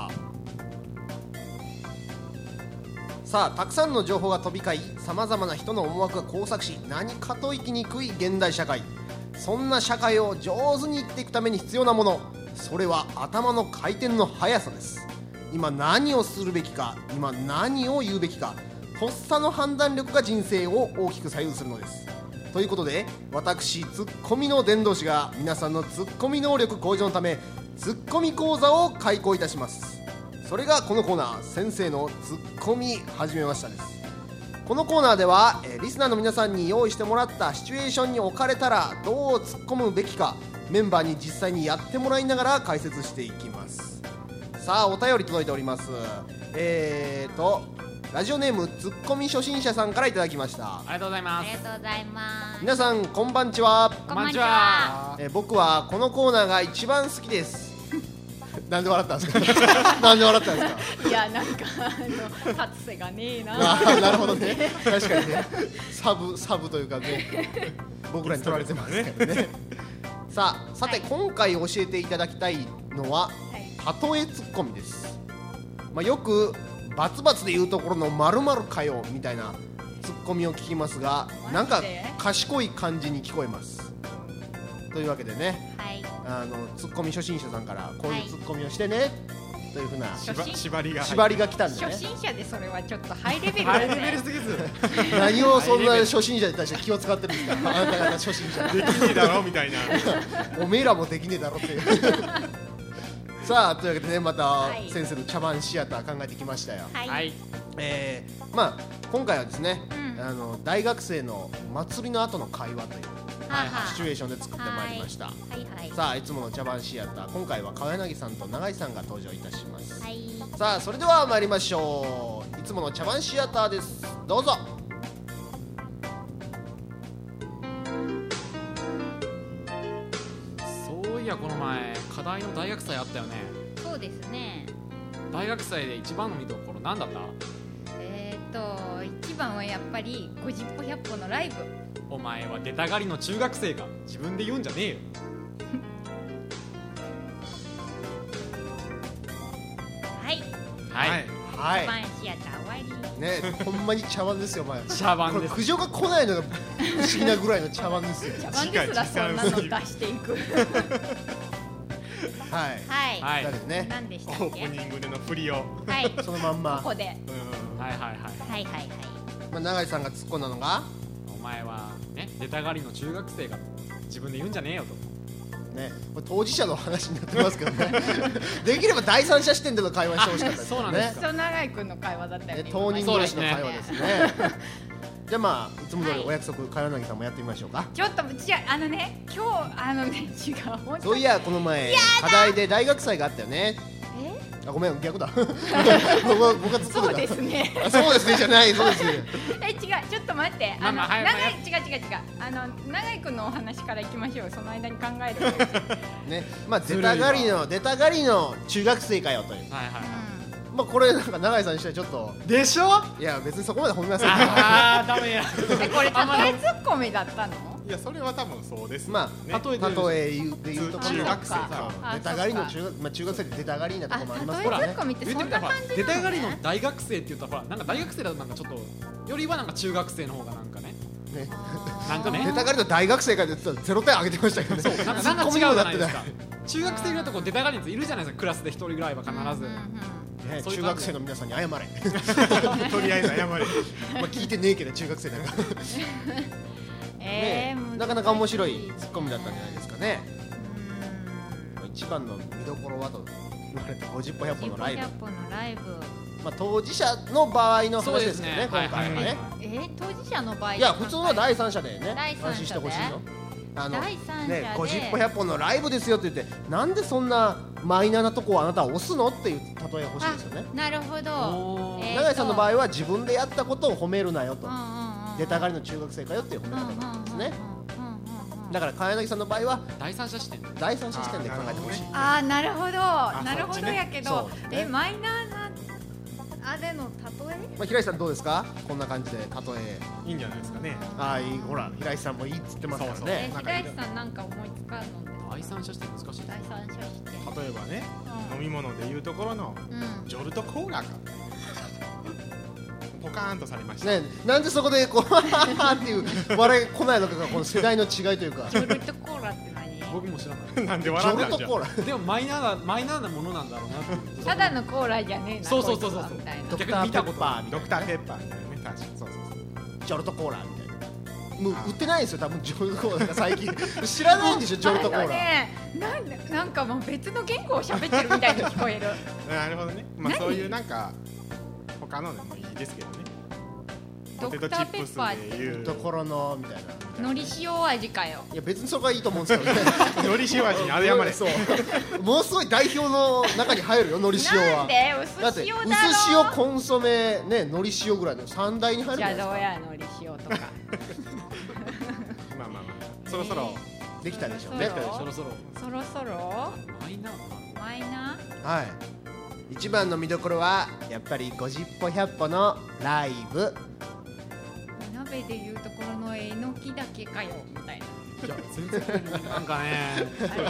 さあたくさんの情報が飛び交い、さまざまな人の思惑が交錯し、何かと生きにくい現代社会。そんな社会を上手に生きていくために必要なもの、それは頭の回転の速さです。今何をするべきか、今何を言うべきか、とっさの判断力が人生を大きく左右するのです。ということで私ツッコミの伝道師が皆さんのツッコミ能力向上のためツッコミ講座を開講いたします。それがこのコーナー、先生のツッコミ始めましたです。このコーナーでは、えー、リスナーの皆さんに用意してもらったシチュエーションに置かれたらどう突っ込むべきか、メンバーに実際にやってもらいながら解説していきます。さあお便り届いております。えーとラジオネームツッコミ初心者さんからいただきました。 ありがとうございまありす。 がとうございます。 皆さんこんばんちは。 こんばんちは。 えー僕はこのコーナーが一番好きですなんで笑ったんですかなんで笑ったんですか。 いやなんかあの達成がねえな。 あーなるほどね、確かにね、サブサブというかね僕らに取られてますからねさあさて、 はい今回教えていただきたいのははい例えツッコミです。まあ、よくバツバツで言うところの〇〇かよみたいなツッコミを聞きますが、なんかマジで賢い感じに聞こえます。というわけでね、 はい。 あのツッコミ初心者さんからこういうツッコミをしてね、というふうな縛縛りが入って縛りが来たんで初ね、 心者でそれはちょっとハイレベルだハイレベねル。すぎず。 何をそんな初心者に対して気を使ってるんですかあなた方初心者できねえだろみたいなおめえらもできねえだろっていうさあというわけでね、またはい先生の茶番シアター考えてきましたよ。 はい。 はい。 えー、まあ今回はですね、 うんあの大学生の祭りの後の会話というはあはあシチュエーションで作ってまいりました。 はいはい。 さあいつもの茶番シアター、今回は川柳さんと永井さんが登場いたします。 はい。 さあそれでは参りましょう。いつもの茶番シアターです。どうぞ。 そういやこの前課題の大学祭あったよね。 そうですね。 大学祭で一番の見どころ何だった？ えーと一番はやっぱりごじっぽひゃっぽのライブ。 お前は出たがりの中学生が自分で言うんじゃねえよ。 はい。 はい。 はいパンシアター終わり。 ね、ほんまに茶番ですよ、お前。 茶番ですこれ苦情が来ないのが不思議なぐらいの茶番ですよ。 茶番ですらそんなの出していく。 はい。 はい。 はい。 だけどね、 何でしたっオーけ？ プニングでの振りをはい。 そのまんまここで。 うんはいはいはい。 はいはいはい。 まあ、永井さんが突っ込んだのが、 お前はね出たがりの中学生が自分で言うんじゃねえよと。 ね、これ当事者の話になってますけどねできれば第三者視点での会話にしてほしかったですそうなんでねす。 そう永井くんの会話だったよね。 ね当人同士の会話ですね。じゃあまあいつも通りお約束、川柳さんもやってみましょうか。 ちょっと違うあのね今日あのね違う本当そういやこの前課題で大学祭があったよね。 えあ、ごめん、逆だ僕は僕が突っ込そうんだ。 ですね。 あ、そうですねじゃない、そうですね。 え違うちょっと待ってあの、 まあまあはい長い違う違う違うあの永井くんのお話からいきましょう。その間に考えるわよ。 ね、まあ出たがりの出たがりの中学生かよという。 はいはいはい。 まあこれなんか永井さんにしてはちょっとでしょ。 いや別にそこまで褒めませんけあーダメやえこれ例えツッコミだったの？ いやそれは多分そうですどまね。 あ例えてる例え言うで言うところの中学生そうあ出たがりの中学まあ中学生で出たがりなところもあります例えツからねッコミってそ言ってみたらんな感じなのね。 出たがりの大学生って言ったらほらなんか大学生だとなんかちょっとよりはなんか中学生の方がなんかねねなんかね出たがりの大学生かで言ってたらゼロてんあげてましたけどねそうなんかツッコミなんか違うじゃにもなってないないですか中学生ぐらいのとこ出たがりのやついるじゃないですかクラスで一人ぐらいは必ずうんうんうんねそういう感じ中学生の皆さんに謝れとりあえず謝れ。 まあ聞いてねえけど中学生なんかねえーなかなか面白いツッコミだったんじゃないですかねうん一番の見どころはと言われてごじゅっぽひゃっぽのライブひゃっぽのライブ。 まあ当事者の場合の話ですけどねそうですね今回はねえー、当事者の場合いや普通の第三者でね第三者で安心してほしいよあの第三者でねごじゅっぽひゃっぽのライブですよって言ってなんでそんなマイナーなとこをあなたは押すのっていう例え欲しいですよねあなるほど。 おーえーと永井さんの場合は自分でやったことを褒めるなよとうんうんうん出たがりの中学生かよっていう褒め方なんですねうんうんうんうんうんだから茅柳さんの場合は第三者視点第三者視点で考えてほしいああなるほどなるほどそっちねやけど、 そうねえマイナーなあれの例えまあ平井さんどうですかこんな感じで例えいいんじゃないですかね。 ああいいほら平井さんもいいっつってますからそうねえ平石さんなんか思いつかんので第三者視点難しい第三者視点例えばね、 うん飲み物でいうところのうんジョルトコーラか。ポカーンとされました。 ねなんでそこでこうはははっていう笑い来ないのかがこの世代の違いというかジジョルトコーラって何？ 僕も知らないなんでョ笑ったんじゃん。 ルトコーラでもマイナーなマイナーなものなんだろうなってただのコーラじゃねえなそうそうそうそうこいつはみたいなドク逆ターペッに見たことパーみたいなドクターペッパーみたいなね、確かにそうそうそう。 ジョルトコーラみたいなもう売ってないですよ多分ジョルトコーラが最近知らないんでしょジョルトコーあのラねなんでなんかもう別の言語を喋ってるみたいに聞こえるなるほどね。まあ何そういうなんか他のでもいいですけどね。ポテトチップスでいうところのみたいなのり塩味かよいや別にそこはいいと思うんですけどねのり塩味にあれやまれ。 そうものすごい代表の中に入るよのり塩なんはでだって薄塩だろ薄塩コンソメねのり塩ぐらいの三大に入るじゃあじゃないどうやのり塩とかまあまあまあ。そろそろですかできたでしょうねそろそろそろそろそろマイナーマイナはい一番の見どころはやっぱりごじゅっぽひゃっぽのライブお鍋でいうところのえのきだけかよみたいないや全然なんかね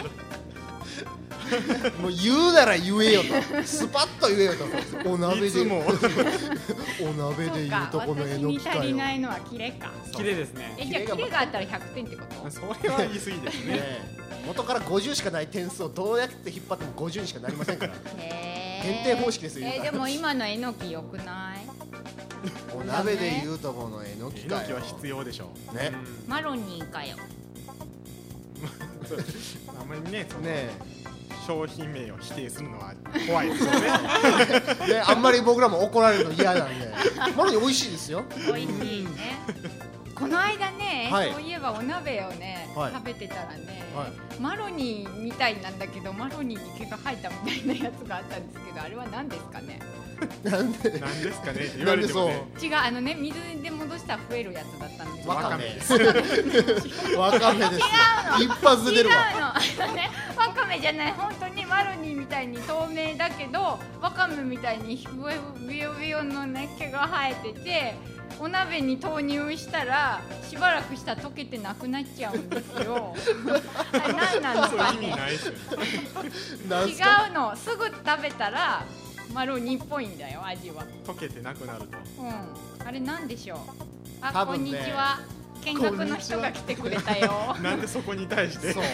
もう言うなら言えよとスパッと言えよとお鍋でいつもお鍋で言うとこのえ私にのきかよ足りないのはキレか綺麗ですねえじゃあキレがあったらひゃくてんってことそれは言い過ぎですね。 ね元からごじゅうしかない点数をどうやって引っ張ってもごじゅうにしかなりませんからへ限定方式ですよえ言うたらでも今のえのきよくないお鍋で言うとこのえのきえのきかよは必要でしょう。 ねマロニーかよあんまりね、そのね商品名を否定するのは怖いですよね。 ねあんまり僕らも怒られるの嫌なんでマロニー美味しいですよ美味しいねこの間ね、 はいそういえばお鍋をね、 はい食べてたらね、 はいマロニーみたいなんだけどマロニーに毛が生えたみたいなやつがあったんですけどあれは何ですかねなんでなんですかねって言われてもね。 違うあのね水で戻したら増えるやつだったんですよわかめです。 わかめですよ一発で出るわ違うのあのねわかめじゃない本当にマロニーみたいに透明だけどわかめみたいにふえビヨビヨのね毛が生えててお鍋に投入したらしばらくしたら溶けてなくなっちゃうんですよあれ何なのそう意味かねないですよね。 なんすか違うのすぐ食べたらマロニーっぽいんだよ味は溶けてなくなると。 うんあれなんでしょうあ、こん多分ねにちは見学の人が来てくれたよなんでそこに対して。 そう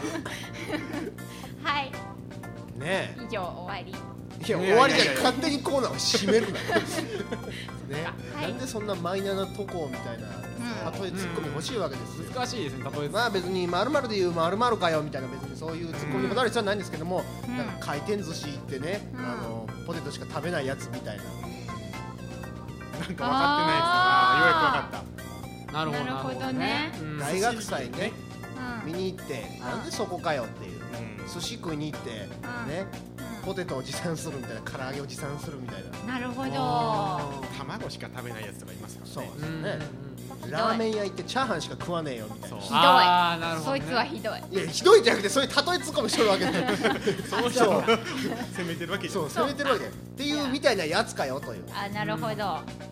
はいね以上終わりいやいやいやいや終わりじゃない勝手にコーナーを締めるなねはいなんでそんなマイナーなとこみたいな例えツッコミ欲しいわけですよ難しいですね例えばまあ別に〇〇で言う〇〇かよみたいな別にそういうツッコミこだわる必要はないんですけども、 うんなんか回転寿司行ってね、 うんあのポテトしか食べないやつみたいな、 なんか分かってないですな。ようやく分かった。 なるほどなるほどねうん大学祭ねうん見に行ってなんでそこかよっていううん寿司食いに行ってね、ポテトを持参するみたいな、唐揚げを持参するみたいな。 なるほど。 卵しか食べないやつとかいますからね。 そうですうんね。ラーメン屋行ってチャーハンしか食わねえよみたいな。 そうひどい。 あーなるほどねそいつはひどい。 いやひどいじゃなくて、そういう例えツッコミしとるわけでその人を責めてるわけじゃそうない。 責めてるわけっていうみたいなやつかよという。 あ、なるほど。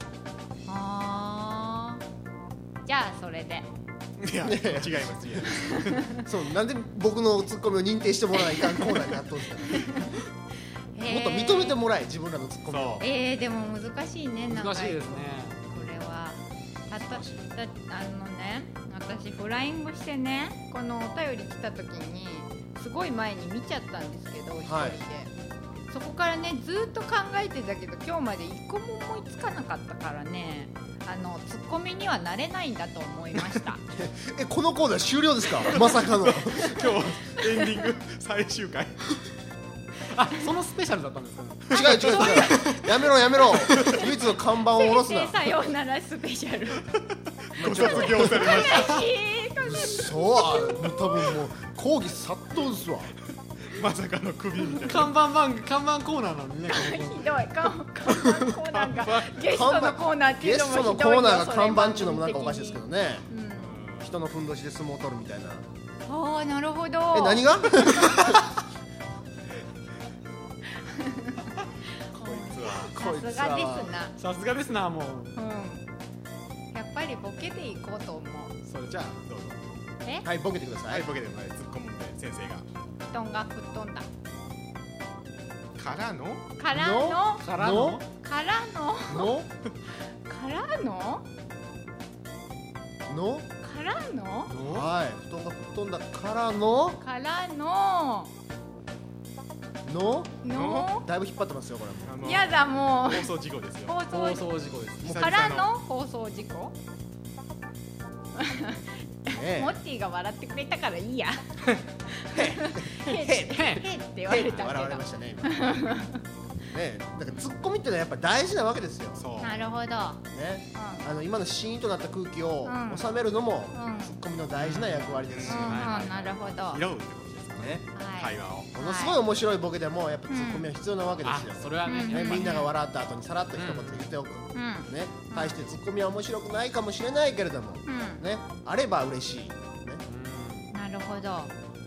あー、じゃあそれで。 いや違います違いますそう、なんで僕のツッコミを認定してもらわないかんコーナーになっとるんですかね。もっと認めてもらえ、自分らのツッコミを。 えー、でも難しいね。なんか難しいですね。 これはたとだあのね、私フライングしてね、このお便り来た時にすごい前に見ちゃったんですけど、一人で、 はい、 そこからねずっと考えてたけど今日まで一個も思いつかなかったからね、あのツッコミにはなれないんだと思いましたえ、このコーナー終了ですかまさかの。 今日エンディング最終回。 あ、そのスペシャルだったんですかね。 違う違う違う、やめろやめろ。唯一の看板を下ろすな。 先生さようならスペシャルご卒業されました。 そう、多分もう抗議殺到ですわ。 まさかの首みたいな。 看板番組、看板コーナーなのにね。 ひどい、看板コーナーがゲストのコーナーっていゲうのもひどいよ。 ストのコーナーが看板っちゅうのもなんかおかしいですけどね。 うん、 人のふんどしで相撲を取るみたいな。 ああ、なるほど。 え、何がさすがですな。 さすがですな、もう。 うん。やっぱりボケていこうと思う。 それじゃあどうぞ。 え？ はい、ボケてくださはいい、ボケてもらって突っ込むんで先生が。 布団が吹っ飛んだ。 からのからのからのからののからののからのはい、布団が吹っ飛んだからのからのののだいぶ引っ張ってますよこれも。 あのやだもう放送事故ですよ。 放放送送事故です。 久々 からの放送事故。 ねモッティが笑ってくれたからいいや。 え、 へへへって言われたけ笑われまど。 したね今。ねえ、だからツッコミってのはやっぱ大事なわけですよ。 そう。 なるほど。 ね、あの今のシーンとなった空気をうん収めるのもうんツッコミの大事な役割ですし、 うんね、 うん、なるほど。 拾うってことですかね。 はい会話を。 ものすごい面白いボケでもやっぱツッコミは必要なわけですあよ。、 それはね、 うんね、 やっぱりみんなが笑った後にさらっと一言言っておく、 うんね、対してツッコミは面白くないかもしれないけれども、 うん。 ね、あれば嬉しい、ね、 なるほど。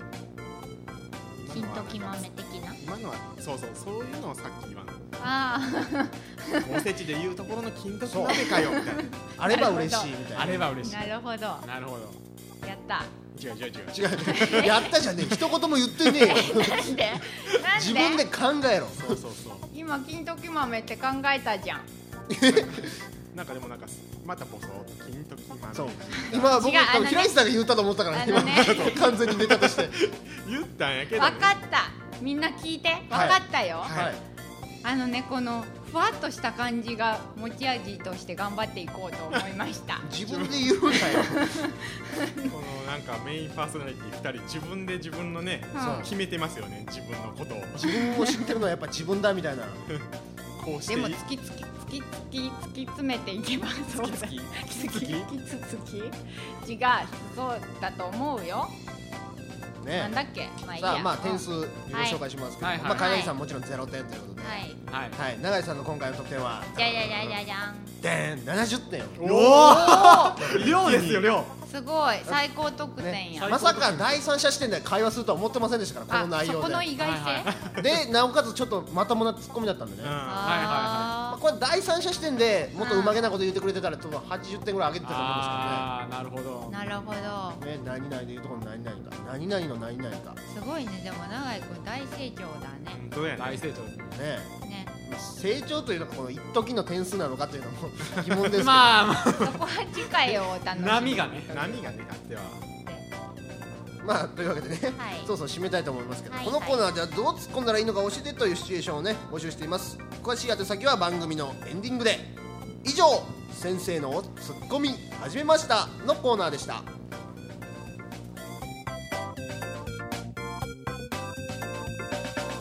金時豆的な。 今のはそうそうそういうのをさっき言わんの。 あおせちで言うところの金時鍋かよみたいな。 あれば嬉しいみたいな。 あ、 あれば嬉しい。 なるほど。 なるほど。 やった。 違う違う違う。 違う、やったじゃねえ、一言も言ってねえよ。 なんで？なんで？ 自分で考えろ。 そうそうそう。 今金時豆って考えたじゃん。 なんかでもなんかまたボソッと金時豆。 そう、今僕違うあのね平石さんが言ったと思ったから、今あのね完全にネタとして。 言ったんやけど、ね。 わかった。みんな聞いて。わかったよ。 はい。 あのね、このふわっとした感じが持ち味として頑張っていこうと思いました。 自分で言うなよ。 このなんかメインパーソナリティふたり自分で自分のね、 そう決めてますよね、自分のことを。 自分を知ってるのはやっぱ自分だみたいな。 こうしていいでも突き突き突き突き突き詰めていけばそうだ。 突き突き突き突き違う、そうだと思うよ。なねん。だっけ、まあいいや。 さあ、まあ点数うんご紹介しますけど、 はいまあ金井さんもちろんゼロてんということで、 はい。 はい。 はい、永井さんの今回の得点はじゃじゃじゃじゃじゃん。 でんななじゅってんよ。 おお量ですよ量。 すごい最高得点や。 まさか第三者視点で会話するとは思ってませんでしたから、このあ、そ内容で。 この意外性。 で、なおかつちょっとまともなツッコミだったんでね。 うん。 まああこれ第三者視点でもっとうまげなこと言ってくれてたら多分はちじゅってんぐらい上げてたと思うんですああ、なるほどあ、。なるほど。 けどね。ね、何々で言うところの何々か、何々の何々か。 すごいね、でも永井くん大成長だね。 本当やね。 大成長ですね。 ね。 ね、 まあ成長というのがこの一時の点数なのかというのも疑問ですけど。 まあ、まそこは次回をお楽しあ、 みに。 波がね。 波がねあっては。 まあというわけでね、 はいそうそう締めたいと思いますけど、 はいこのコーナーではどう突っ込んだらいいのか教えてというシチュエーションをね募集しています。詳しい宛先は番組のエンディングで。以上、先生のツッコミ始めましたのコーナーでした。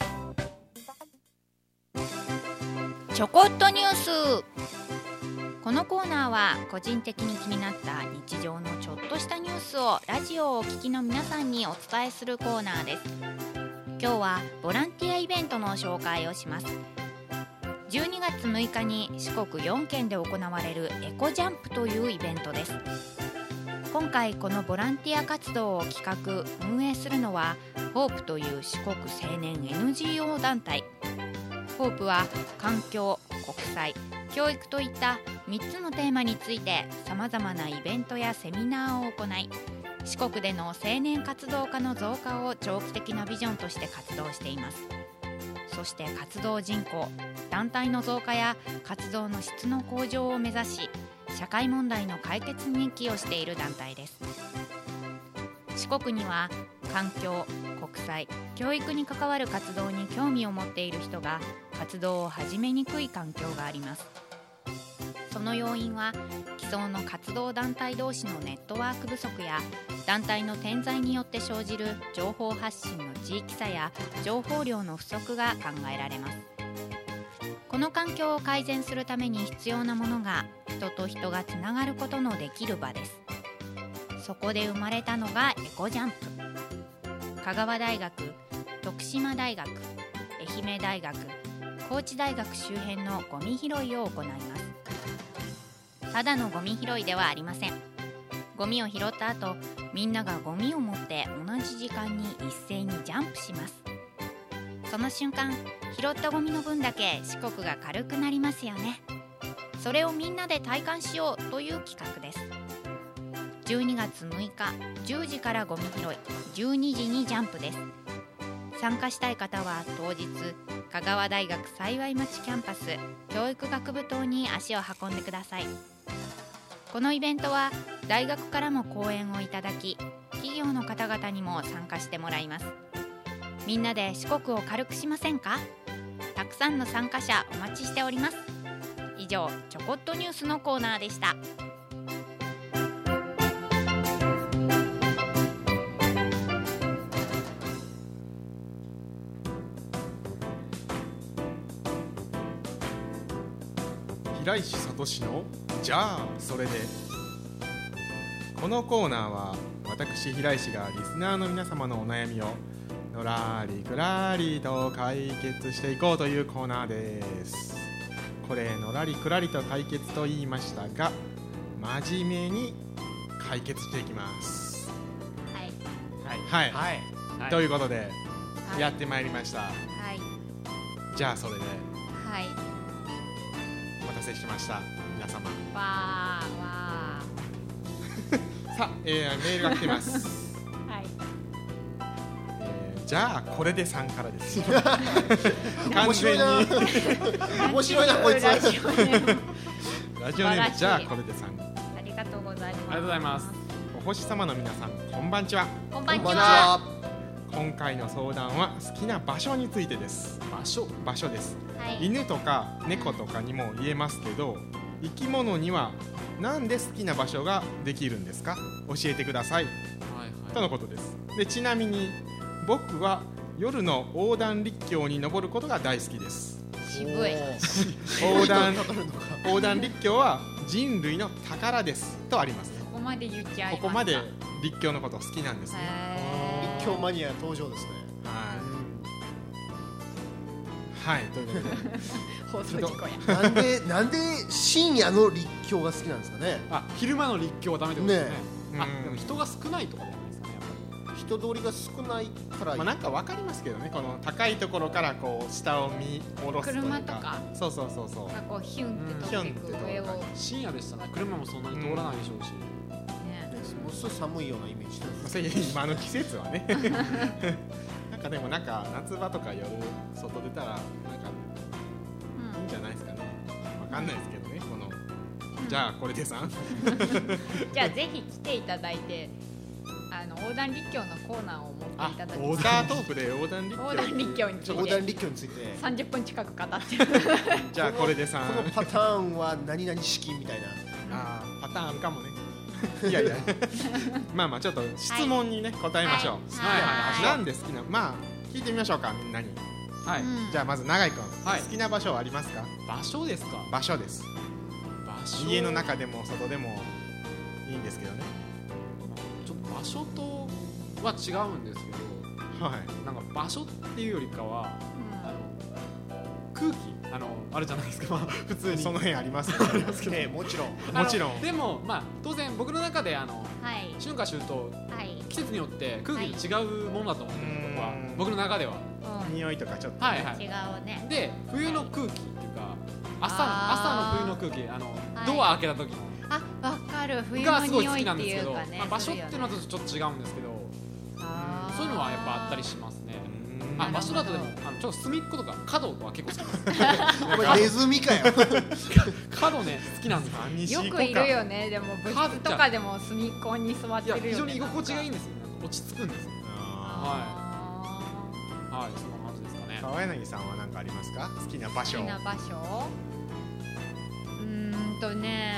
ちょこっとニュース。ここのコーナーは個人的に気になった日常のちょっとしたニュースをラジオをお聞きの皆さんにお伝えするコーナーです。今日はボランティアイベントの紹介をします。じゅうにがつむいかに四国よんけんで行われるエコジャンプというイベントです。今回このボランティア活動を企画運営するのはホープという四国青年 エヌジーオー 団体。ホープは環境、国際、教育といったみっつのテーマについてさまざまなイベントやセミナーを行い、四国での青年活動家の増加を長期的なビジョンとして活動しています。そして活動人口、団体の増加や活動の質の向上を目指し、社会問題の解決に寄与している団体です。四国には環境、国際、教育に関わる活動に興味を持っている人が活動を始めにくい環境があります。その要因は既存の活動団体同士のネットワーク不足や団体の点在によって生じる情報発信の地域差や情報量の不足が考えられます。この環境を改善するために必要なものが人と人がつながることのできる場です。そこで生まれたのがエコジャンプ。香川大学、徳島大学、愛媛大学、高知大学周辺のゴミ拾いを行います。ただのゴミ拾いではありません。ゴミを拾った後、みんながゴミを持って同じ時間に一斉にジャンプします。その瞬間、拾ったゴミの分だけ四国が軽くなりますよね。それをみんなで体感しようという企画です。じゅうにがつむいかじゅうじからゴミ拾い、じゅうにじにジャンプです。参加したい方は当日、香川大学幸町キャンパス教育学部棟に足を運んでください。このイベントは大学からも講演をいただき、企業の方々にも参加してもらいます。みんなで四国を軽くしませんか？たくさんの参加者お待ちしております。以上、ちょこっとニュースのコーナーでした。 平石聡のじゃあそれで。このコーナーは私平石がリスナーの皆様のお悩みをのらりくらりと解決していこうというコーナーです。これのらりくらりと解決と言いましたが、真面目に解決していきます。 はいはい、はいはいはい、 ということで、 はい、 やってまいりました。 はいじゃあそれではいお待たせしました、皆様。 わーわさあ、えー、メールが来てます、 ーはいえー、じゃあこれでさんからです完面白いな全に面白いなこいつラジオネームラジオネー素晴らしいムじゃあこれでさん。 ありがとうございます。 ありがとうございます。 お星様の皆さん、こんばんちは。 こんばんちこんばんちは。 は。 今回の相談は好きな場所についてです。 場所場所です。 はい犬とか猫とかにも言えますけど、生き物にはなんで好きな場所ができるんですか？教えてください、 はいとのことです。で、ちなみに僕は夜の横断陸橋に登ることが大好きです。 渋い。 横断横断陸橋は人類の宝ですとありますね。 ここまで言っちゃいました。 ここまで陸橋のこと好きなんですね。 へー立教マニア登場ですね。 はい、はい、ということで放送事故や。 なんでなんで深夜の立教が好きなんですかね。 あ、昼間の立教はダメってことですね。 ねあ、 うんでも人が少ないとかじゃないですかね、やっぱ人通りが少ないからいい。 まあなんかわかりますけどね、この高いところからこう下を見下ろすというか。 車とかそうそうそうそう。 なんかこうヒュンって飛んでいく上を、ね、 り。深夜でしたら車もそんなに通らないでしょうし。 ものすごい寒いようなイメージしてるんです。 それ今の季節はねなんかでもなんか夏場とか夜外出たらなんかいいんじゃないですかね。わかんないですけどね、この、 うん、 じゃあこれでさんじゃあぜひ来ていただいて、あの横断陸橋のコーナーを持っていただきオーダートークで横断陸橋横断陸橋につい横断て立教についてさんじゅっぷん近く語ってじゃあこれでさんこのパターンは何々式みたいな。 あーパターンあるかもねいやいやまあまあちょっと質問にね、はい、答えましょう。 はいはいなんで好きな、まあ聞いてみましょうか、みんなに。 はい、 うんじゃあまず永井君、 はい、 好きな場所はありますか？ 場所ですか？ 場所です。 場家の中でも外でもいいんですけどね。 ちょっと場所とは違うんですけど、 はい。 なんか場所っていうよりかはうんあの空気あのあるじゃないですか、まあ、普通にその辺ありますよありますけど、 ええもちろんあのもちろんでも、まあ、当然僕の中であのはい春夏秋冬はい季節によって空気が違うものだと思ってる、僕はうん僕の中では。 うん匂いとかちょっと、 はいはい違うね。 で冬の空気っていうか朝あー朝の冬の空気あの、 はいドア開けた時のあ、わかる。冬のがすごい好匂いってきなんですけど、 いうかね。 まあ、場所っするよねていうのはちょっと違うんですけど、 あーそういうのはやっぱあったりしますね。 うんあ、場所だとでもあのちょっと隅っことか角は結構好きですお前ネズミかよ角ね好きなんですよ。 西よくいるよね。でも部室とかでも隅っこに座っていやるよね。 非常に居心地がいいんですよ。落ち着くんですよ。 あはい、そんな感じですかねー。川柳さんは何かありますか？好きな場所。 好きな場所うーんとね、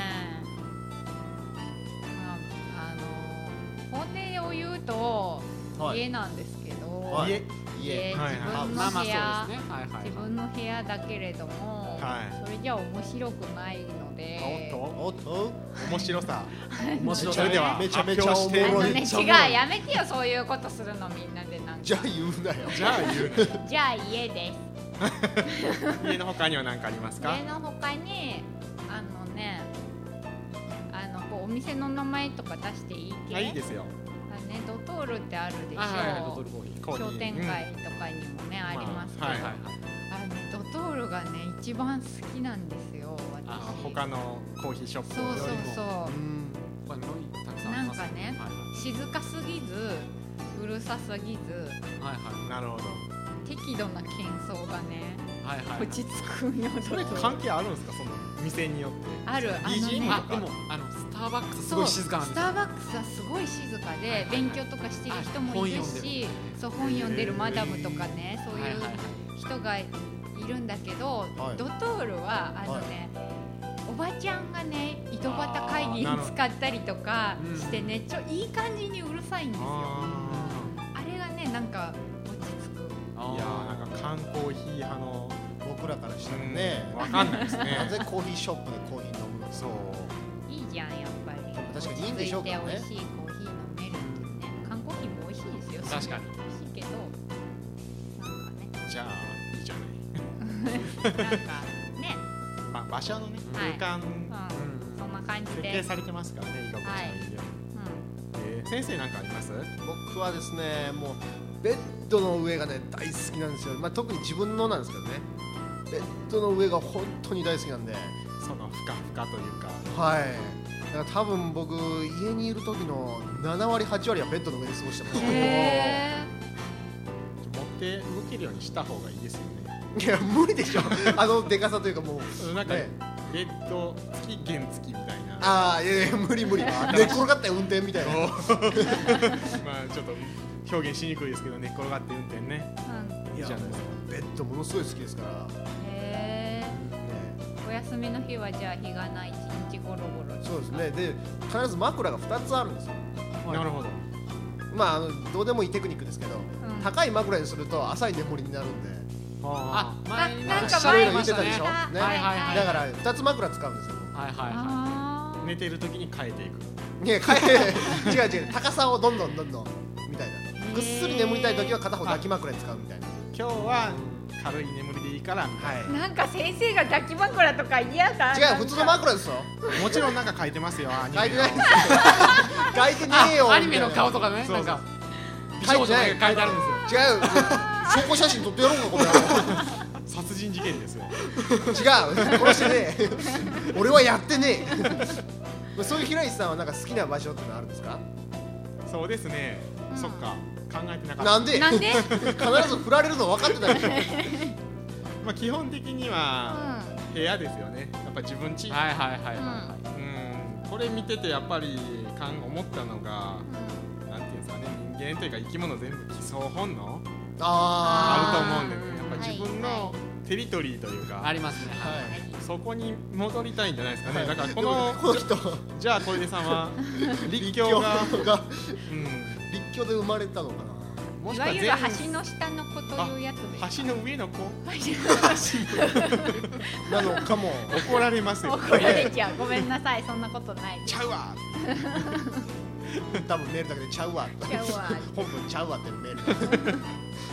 まあ、あの本音を言うと、 はい家なんですけど、 はい家家家はい自まあ分まあそうですね。 の部屋、 はいはい。 自分の部屋だけれども、 はいそれじゃ面白くないので、 おっとおっと面白さ面白い。 それではめちゃめちゃおもろいあのね、違う、 めっちゃおもろいやめてよ、そういうことするのみんなでなんか。 じゃあ言うなよじゃあ言うじゃあ家です。 家の他には何かありますか？ 家の他にあのね、あのこうお店の名前とか出していい系？ あ、いいですよ。 あね、ドトールってあるでしょ。 はいはいはい、ドトールコーヒー。 コーヒー商店街とかにもね、ありますけど、 はいはいあれね、ドトールがね一番好きなんですよ、私。 あ、他のコーヒーショップそうそうよりも。 そううん他にもたくさんありますなんかねはいはい静かすぎずうるさすぎずはいはいなるほど。 適度な喧騒がねはいはい。 落ち着くんよ。 それ関係あるんですか？その店によって。 ある。あのビージーエムねあ、でもあのスターバックスすごい静かなんですよ。 スターバックスはすごい静かで、 はいはい勉強とかしてる人もいるあ本読んでしる、 そう本読んでるマダムとかね、そうはいはいはいいう人がいるんだけど、 はいドトールはあのね、おばちゃんがね井戸端会議にあーなるほど使ったりとかうんしてね、ちょいい感じにうるさいんですよ。 ああれがねなんか落ち着く。 ーいやーなんか缶コーヒー派の僕らからしたらうんねわかんないですなね。 ぜコーヒーショップでコーヒー飲むのそう。 いいじゃんやっぱり。 確かにいいんでしょうけどね落ち着いて美味しいコーヒー飲めるってね。缶コーヒーも美味しいですよ。 確かに美味しいけど、なんかね。 じゃあいいじゃない。 なんかね、 まあ場所のねはい空間うん、そんな感じで。 設計されてますからね、居心地のいいように。えー先生なんかあります？ 僕はですねもうベッドの上がね大好きなんですよ、まあ、特に自分のなんですけどねベッドの上が本当に大好きなんでそのふかふかというか。 はいだから多分僕家にいる時のななわりはちわりはベッドの上で過ごしてますうん。へ持って動けるようにした方がいいですよね。 いや無理でしょあのでかさというかもうなんかねベッド付き原付きみたいな。 ああいやいや無理無理寝っ転がって運転みたいなまあちょっと表現しにくいですけど、寝っ転がって運転ね。 ーうん。 いやいいじゃないですか。 ベッドものすごい好きですから、 へね、 ーお休みの日はじゃあ日がない一日ゴロゴロ。 そうですねで必ず枕がふたつあるんですよなるほど。 まああのどうでもいいテクニックですけど、 うん高い枕にすると浅い眠りになるんでああ、前にななんか白いの前に言ってたでしょ、ねはいはいはいだからふたつ枕使うんですよはいはいはあー寝てる時に変えていく。 いや変え違う違う高さをどんどんどんどんみたいなぐっすり眠りたい時は片方抱き枕に使うみたいな今日は軽い眠りでいいからみたいはなんか先生が抱き枕とか嫌だ。 い違う普通の枕ですよな。もちろんなんか書いてますよ。アニメの書いてない書いてねえよい。アニメの顔とかね、 そうなんか美少女が書いてあるんですよ。 違う証拠写真撮ってやろうかこれ殺人事件ですよ。 違う殺してねえ俺はやってねえそういう平石さんはなんか好きな場所ってのあるんですかそうですね。 うんそっか考えてなかった。 なんでなんで？ 必ず振られるの分かってたでしょまあ基本的には部屋ですよね。やっぱ自分家。 はいはいはいはいはい。 うん。これ見ててやっぱりかん思ったのが、なんていうんですかね、人間というか生き物全部基礎本能ああると思うんでね。やっぱ自分のテリトリーというか、 ありますね。 あはい。 はいそこに戻りたいんじゃないですかね。 はいだからこでものこの人じゃあ小出さんは立立教が、 教がうん、 立教で生まれたのかなもいわゆる橋の下の子というやつです。 橋の上の子なのかも。 怒られますよ。 怒られちゃう。ごめんなさい、そんなことない。 ちゃうわ。 多分メールだけでちゃうわ。 ちゃうわ。 本文ちゃうわっていうメール。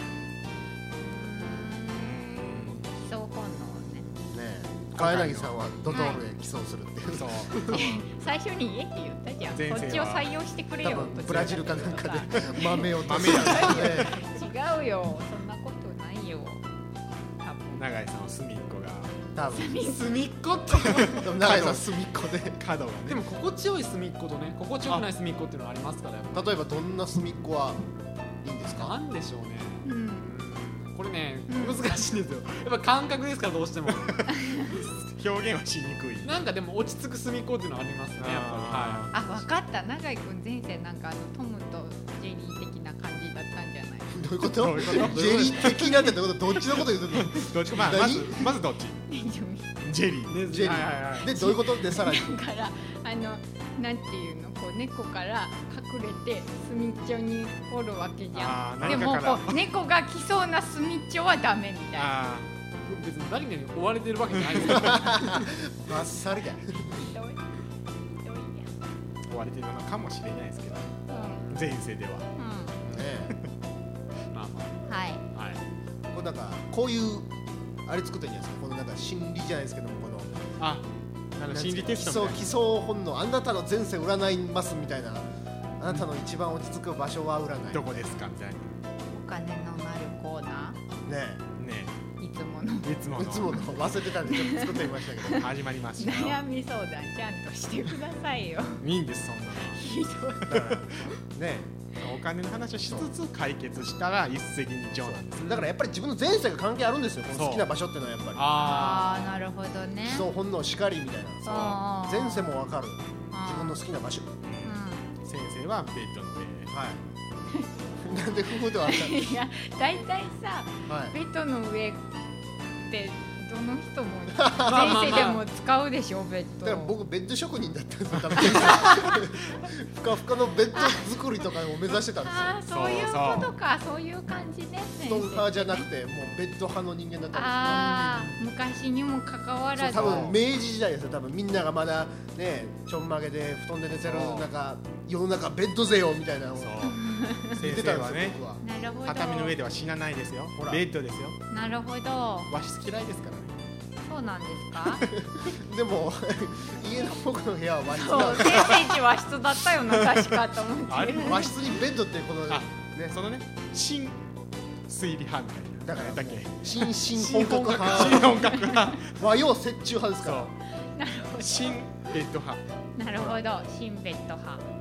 基礎本能ね。 ねえ、川柳さんはドトールで起訴するっていう。 そう。 最初に家って言ったじゃん。 前世はそっちを採用してくれ多よ。 分ブラジルかなんかで豆を豆や違うよ。そんなことないよ。多分。 永井さんは隅っこが多分隅っこってでも永井さん隅っこで角がね。 でも心地よい隅っことね、心地よくない隅っこっていうのがありますからやっぱ例えばどんな隅っこはいいんですか？ なんでしょうね。 うん。 これね、 うん難しいんですよ。やっぱ感覚ですからどうしても。 表現はしにくい。 なんかでも落ち着く隅っこっていうのはありますねやっぱり。はあ、分かった。永井くん前世なんかあのトムとジェリー的な感じだったんじゃない？ どういうこと？ どういうことジェリー的なんてどういうこと？どっちのこと言うとるの？ どっちまあまずまずどっち？ジェリー。 い。ねジェリはいはいはいーでどういうことでさらにだからあのなんていうのこう猫から隠れて隅っちょにおるわけじゃん。 あーでも何かからこう猫が来そうな隅っちょはダメみたいな。 あ別に誰かに追われてるわけじゃないですから。 バッサリだよ。 ひどいひどいや。 あ追われてるのかもしれないですけど、 うん前世では。 うねまあまん。はい。 あはい。 え、こうなんかこういうあれ作ったんじゃないですか。このなんか心理じゃないですけどもこのあ、あの心理テストみたい基礎基礎本能あなたの前世占いますみたいな。あなたの一番落ち着く場所は占い。 な。どこですかみたいお金のなるコーナねな。ねーいつものえ、いつもえ、いつものの忘れてたんでちょっと作ってみましたけど。 始まりましたよ。 悩み相談ちゃんとしてくださいよ。 いいんですそんなの。 ひどい。 だからねお金の話をしつつ解決したら一石二鳥なんです。 え、だからやっぱり自分の前世が関係あるんですよ。この好きな場所っていうのはやっぱり。 あああ、なるほどね。 基礎本能しかりみたいな。 あー前世もわかる。 あー自分の好きな場所。 う先生はベッドの上。 はい。なんで夫婦ではあっん。いや、大体さ、 た。はい。 ベッドの上ってどの人もまあまあまあ前世でも使うでしょベッド。 だから僕ベッド職人だったんですよ。多分ふかふかのベッド作りとかを目指してたんですよ。 ああ、そういうことか、そういう感じね。 布団派じゃなくてもうベッド派の人間だったんああ、昔にもかかわですよ。 らず。 そう多分明治時代ですよ。多分みんながまだねちょんまげで布団で寝てるそう中世の中ベッドぜよみたいなのをそう。 言って先生はねたんですよ。僕は。 なるほど。 畳の上では死なないですよほ。らベッドですよ。 なるほど。 和室嫌いですからね。 そうなんですか。 でも家の僕の部屋は和室そう、 なんです。 先生一和室だったよな、確かと思って。 あれ和室にベッドっていうこのあねそのね、新推理派みたいな。 だからだっけ。 新新本格新派本格派。 和洋折衷派ですかそうら。。 なるほ新ベッド派。 ど。なるほど、新ベッド派。 ね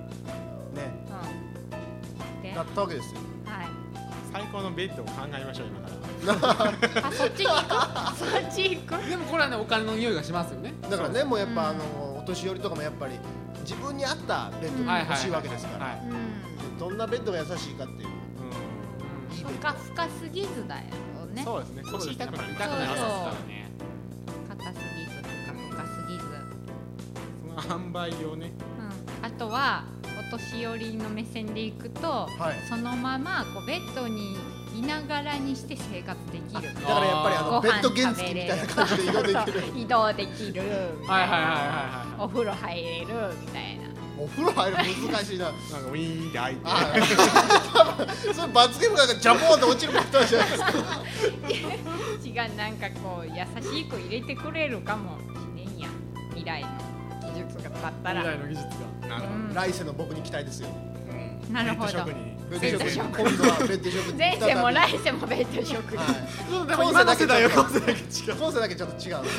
うん。で、 だったわけですよ。 はい。 最高のベッドを考えましょう今から。 あ、そっちに行く。そっち行く。 でもこれはねお金の匂いがしますよね。 だからねもうやっぱあうんのお年寄りとかもやっぱり自分に合ったベッドが欲しいわけですから。 はい。 うん。 どんなベッドが優しいかっていうういいベッふかふかすぎずだよん。 ね。 そうですね。腰痛くなる。 痛くなりますからね。 硬すぎず、ふかふかすぎず。 その塩梅をね。 うん。あとはお年寄りの目線でいくと、 はいそのままこうベッドにいながらにして生活できる。 ド。だからやっぱりあのご飯ベッド原付みたいな感じで移動できる。 移動できる。 はいはいはいはいはお風呂入れるみたいな。 お風呂入るの難しいな。 なんかウィーンって開いて。 ああ、それ罰ゲームなんかジャボーって落ちるパターンじゃないですか。 違う、なんかこう優しく入れてくれるかもしれんやん。未来の技術があったい。 ら。 未来の技術が。 なるほうん来世の僕に期待ですよ。 ど。 なるほどベッド職人。 ベッド職人先生今度はベッド職人。 前世も再来世もベッド職人。 びはい。 そうでも今の世代は今世代が違う。 今世だけちょっと違う。 なる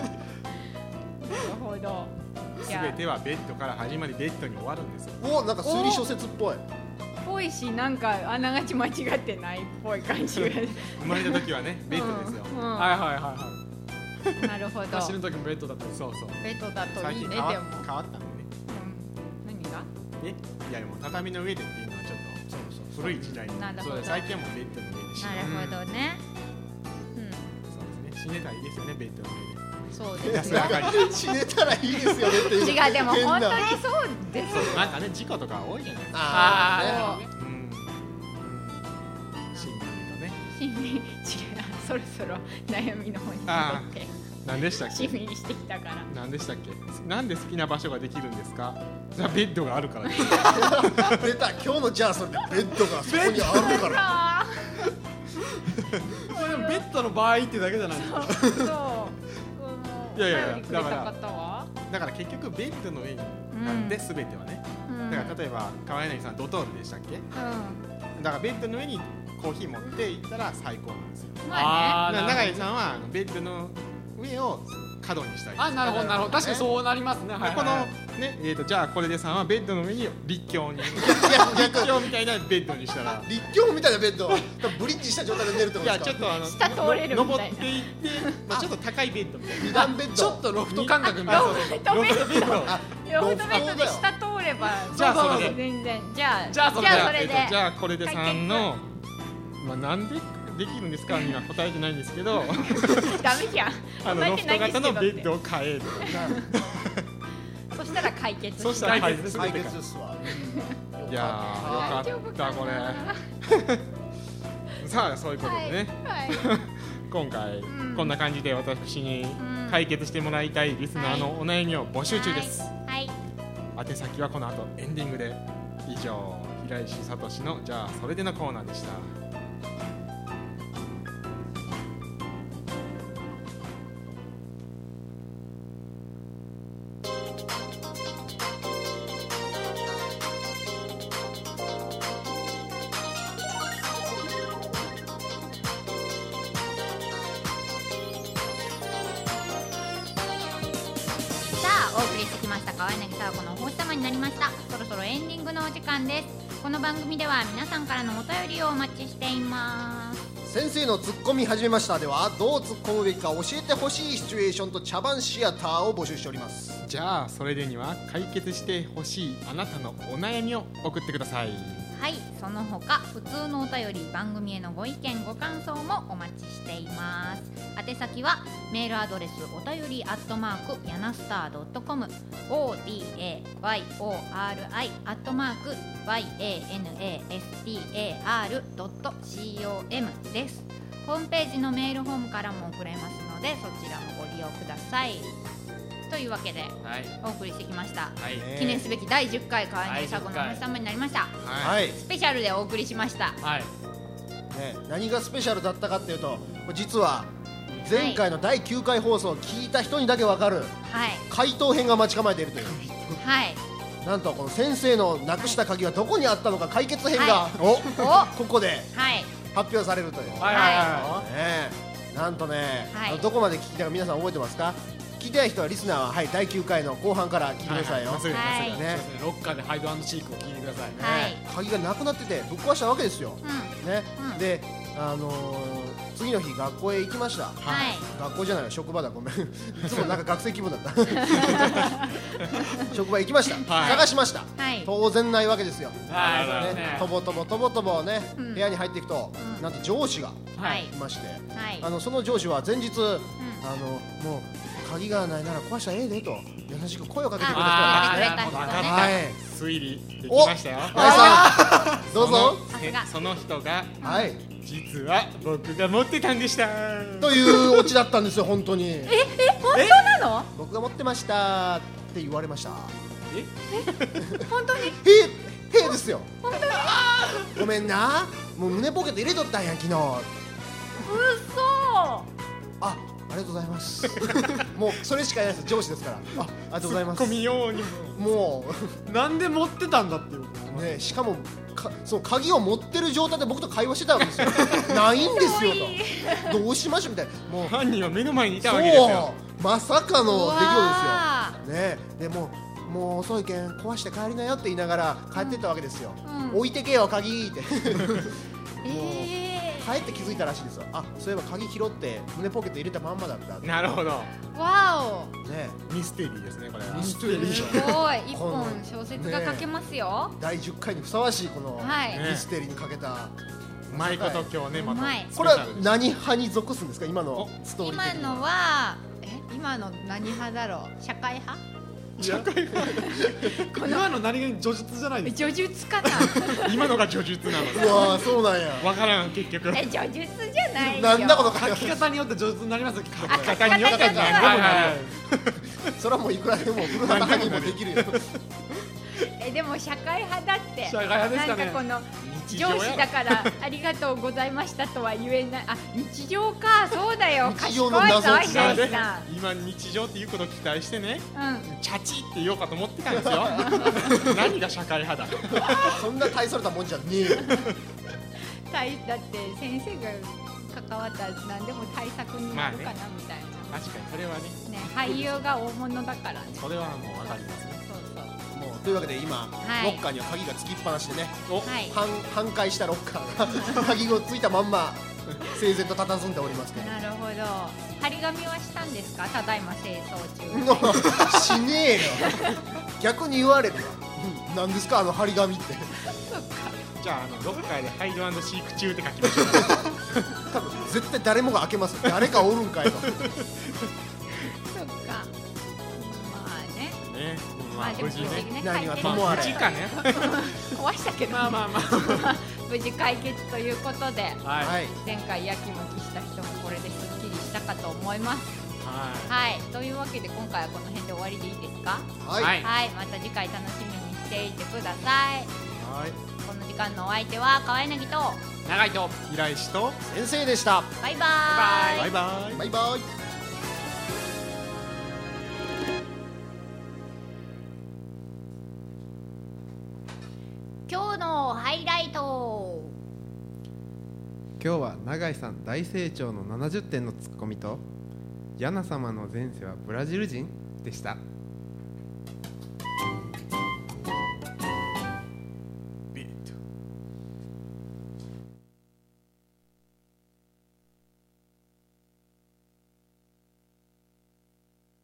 ほど。 すべてはベッドから始まりベッドに終わるんですよ。 お、なんか推理小説っぽい。 ぽいし、なんかあながち間違ってないっぽい感じが。 生まれた時はねベッドですよ。 うんうんはいはいはいはい。 なるほど。 走る時もベッドだったり。 そうそう。 ベッドだといいね、でも。 最近変わ変わったんでね。 うん、何が？ え、いやもう畳の上でっていうのはちょっとそうそう古い時代に。 なるほど。 そう最近はもうベッドの上で死ぬ。 なるほどね。うん、 そうですね。死ねたらいいですよねベッドの上で。 そうですね。 安らかに。 死ねたらいいですよねっていう。 違う、でも変な本当にそうです。 そうなんかね事故とか多いじゃないですか。 あああ、ね。 うん。うんしんみり違うそろそろ悩みの方に戻って何でしたっけしんみりしてきたから何でしたっけなんで好きな場所ができるんですかじゃあベッドがあるからです出た今日のじゃあそれでベッドがそこにあるからそれベッドの場合ってだけじゃないですかそうそういやいやいや頼りくれた方はだから結局ベッドの上になんで全てはね、 うん、 だから例えば川柳さんドトールでしたっけ、 うん、 だからベッドの上にコーヒー持って行ったら最高なんですよ。 まあね、 だから永井さんはベッドの上を角にしたい。 あ、なるほどなるほど、確かにそうなりますね。はいはいはい、 このね、えーとじゃあこれでさんはベッドの上に立教に立教みたいなベッドにしたら立教みたいなベッドブリッジした状態で寝るってことですか。 いやちょっとあの下通れるみたいな登っていって、まあ、ちょっと高いベッドみたいな二段ベッドちょっとロフト感覚みたいな。 ロフトベッドロフトベッドロフトベッドで下通ればじゃあそれで全然じゃあじゃあそれでじゃあそれで、 えーとじゃあこれでさんのまあなんでできるんですかには答えてないんですけどダメじゃんあのロフト型のベッドを変えるそしたら解決そしたら解決解決ですわ。 いやーよかったこれさあそういうことでね、 はいはい、 今回、 うん、 こんな感じで私に解決してもらいたいリスナーのお悩みを募集中です、 はいはい、 宛先はこの後エンディングで。以上平石聡のじゃあそれでのコーナーでした。 お送りしてきました川柳沢子のお星様になりました。そろそろエンディングのお時間です。この番組では皆さんからのお便りをお待ちしています。 先生のツッコミ始めましたではどう突っ込むべきか教えてほしいシチュエーションと茶番シアターを募集しております。 じゃあそれでには解決してほしいあなたのお悩みを送ってください。 はい、その他普通のお便り番組へのご意見ご感想もお待ちしています。宛先はメールアドレスお便りアットマークヤナスタードットコム オーディーエーワイオーアールアイ アットマーク ワイエーエヌエーエスティーエーアールドットコム です。ホームページのメールフォームからも送れますのでそちらもご利用ください。というわけで、はい、お送りしてきました、はい、記念すべきだいじゅっかい川柳作のお星様になりました、 はい、 スペシャルでお送りしました、 はいね、何がスペシャルだったかっていうと実は前回のだいきゅうかい放送を聞いた人にだけ分かる、はい、回答編が待ち構えているという、はい、なんとこの先生のなくした鍵はどこにあったのか解決編が、はい、おここで発表されるという、はいはいね、なんとね、はい、どこまで聞いたか皆さん覚えてますか。聞いてない人はリスナーは、はい、だいきゅうかいの後半から聞いてくださいよ。 忘れてくださいね。ロッカーでハイド&シークを聞いてくださいね。 はい、鍵がなくなっててぶっ壊したわけですよ、うん、ね、うん、で、あのー、次の日学校へ行きました、はい、学校じゃない職場だごめんいつもなんか学生気分だった職場へ行きました、はい、探しました、はい、当然ないわけですよ、はいね、とぼとぼとぼとぼね、うん、部屋に入っていくと、うん、なんと上司がいまして、はい、あのその上司は前日、うん、あのもう鍵がないなら壊したらええでと優しく声をかけてくれた人なんですね。はい、 推理できましたよ。 どうぞ。 その人が、はい、実は僕が持ってたんでしたというオチだったんですよ本当に。 ええ本当なの？ 僕が持ってましたって言われました。 ええ本当に？へえへえですよ。 本当に？ ごめんな、もう胸ポケット入れとったんや昨日。うそ。 あ。ありがとうございますもうそれしかないです上司ですから。あ、ありがとうございます。 ツッコミようにもうなんで持ってたんだっていうね、しかもかその鍵を持ってる状態で僕と会話してたわけですよないんですよとどうしましょうみたいな。もう犯人は目の前にいたわけですよ。 そうまさかの出来事ですよね。でももう遅いけん壊して帰りなよって言いながら帰ってったわけですよ、うん、置いてけよ鍵ってえー帰って気づいたらしいですよ。あ、そういえば鍵拾って胸ポケット入れたまんまだった。 なるほど。 わお。 ね、 ミステリーですねこれは。 ミステリー。 すごい。一本小説が書けますよ。 ね、だいじゅっかいにふさわしいこの、はい、ミステリーにかけた。 うまいこと今日ねまた。 これは何派に属すんですか今のストーリー。 今のはえ今の何派だろう社会派？ 社会派今の何気に叙述じゃないんですか。 叙述かな今のが叙述なのうわーそうなんや。 わからん結局え叙述じゃないよ。 なんだこの書き方によって叙述になりますよ。 あ書き方によって書き方によってははいはいはい。 それはもういくらでも古畑派にもできるよ。 えでも社会派だって社会派ですかねなんかこの日常やろ上司だからありがとうございましたとは言えない。あ日常かそうだよ。 日常の謎賢いぞなんで平井さん。 今日常っていうことを期待してねうんチャチって言おうかと思ってたんですよ何が社会派だそんな大それたもんじゃねえよ。 対だって先生が関わったら何でも対策になるかなみたいな、 確かにそれはねね俳優が大物だからね。 それはもうわかりますねそうそうもうというわけで今、 いロッカーには鍵がつきっぱなしでね、 はい半半壊したロッカーが鍵をついたまんま整然と佇んでおりますけど。 なるほど。張り紙はしたんですか。ただいま清掃中。 しねえよ。逆に言われるわ。うん何ですかあの張り紙って。 じゃああのロッカーでハイド&シーク中って書きましょう多分絶対誰もが開けますよ。誰かおるんかいと。 そっか。まあね。 ねままあでもあ無事ねね何は解決ともあれ無事かね壊したけど、 まあまあまあ。 無事解決ということで、 はい。 はい。 前回やきもきした人もこれですっきりしたかと思います。 ははい。というわけで今回はこの辺で終わりでいいですか。 はい。 はいはい。また次回楽しみにしていてください。 はいこの時間のお相手は川柳とい。長いと。 平石と先生でした。 バイバーイ。 バイバイバイバイ。 今日のハイライト。 今日は永井さん大成長のななじゅってんのツッコミとヤナ様の前世はブラジル人でした。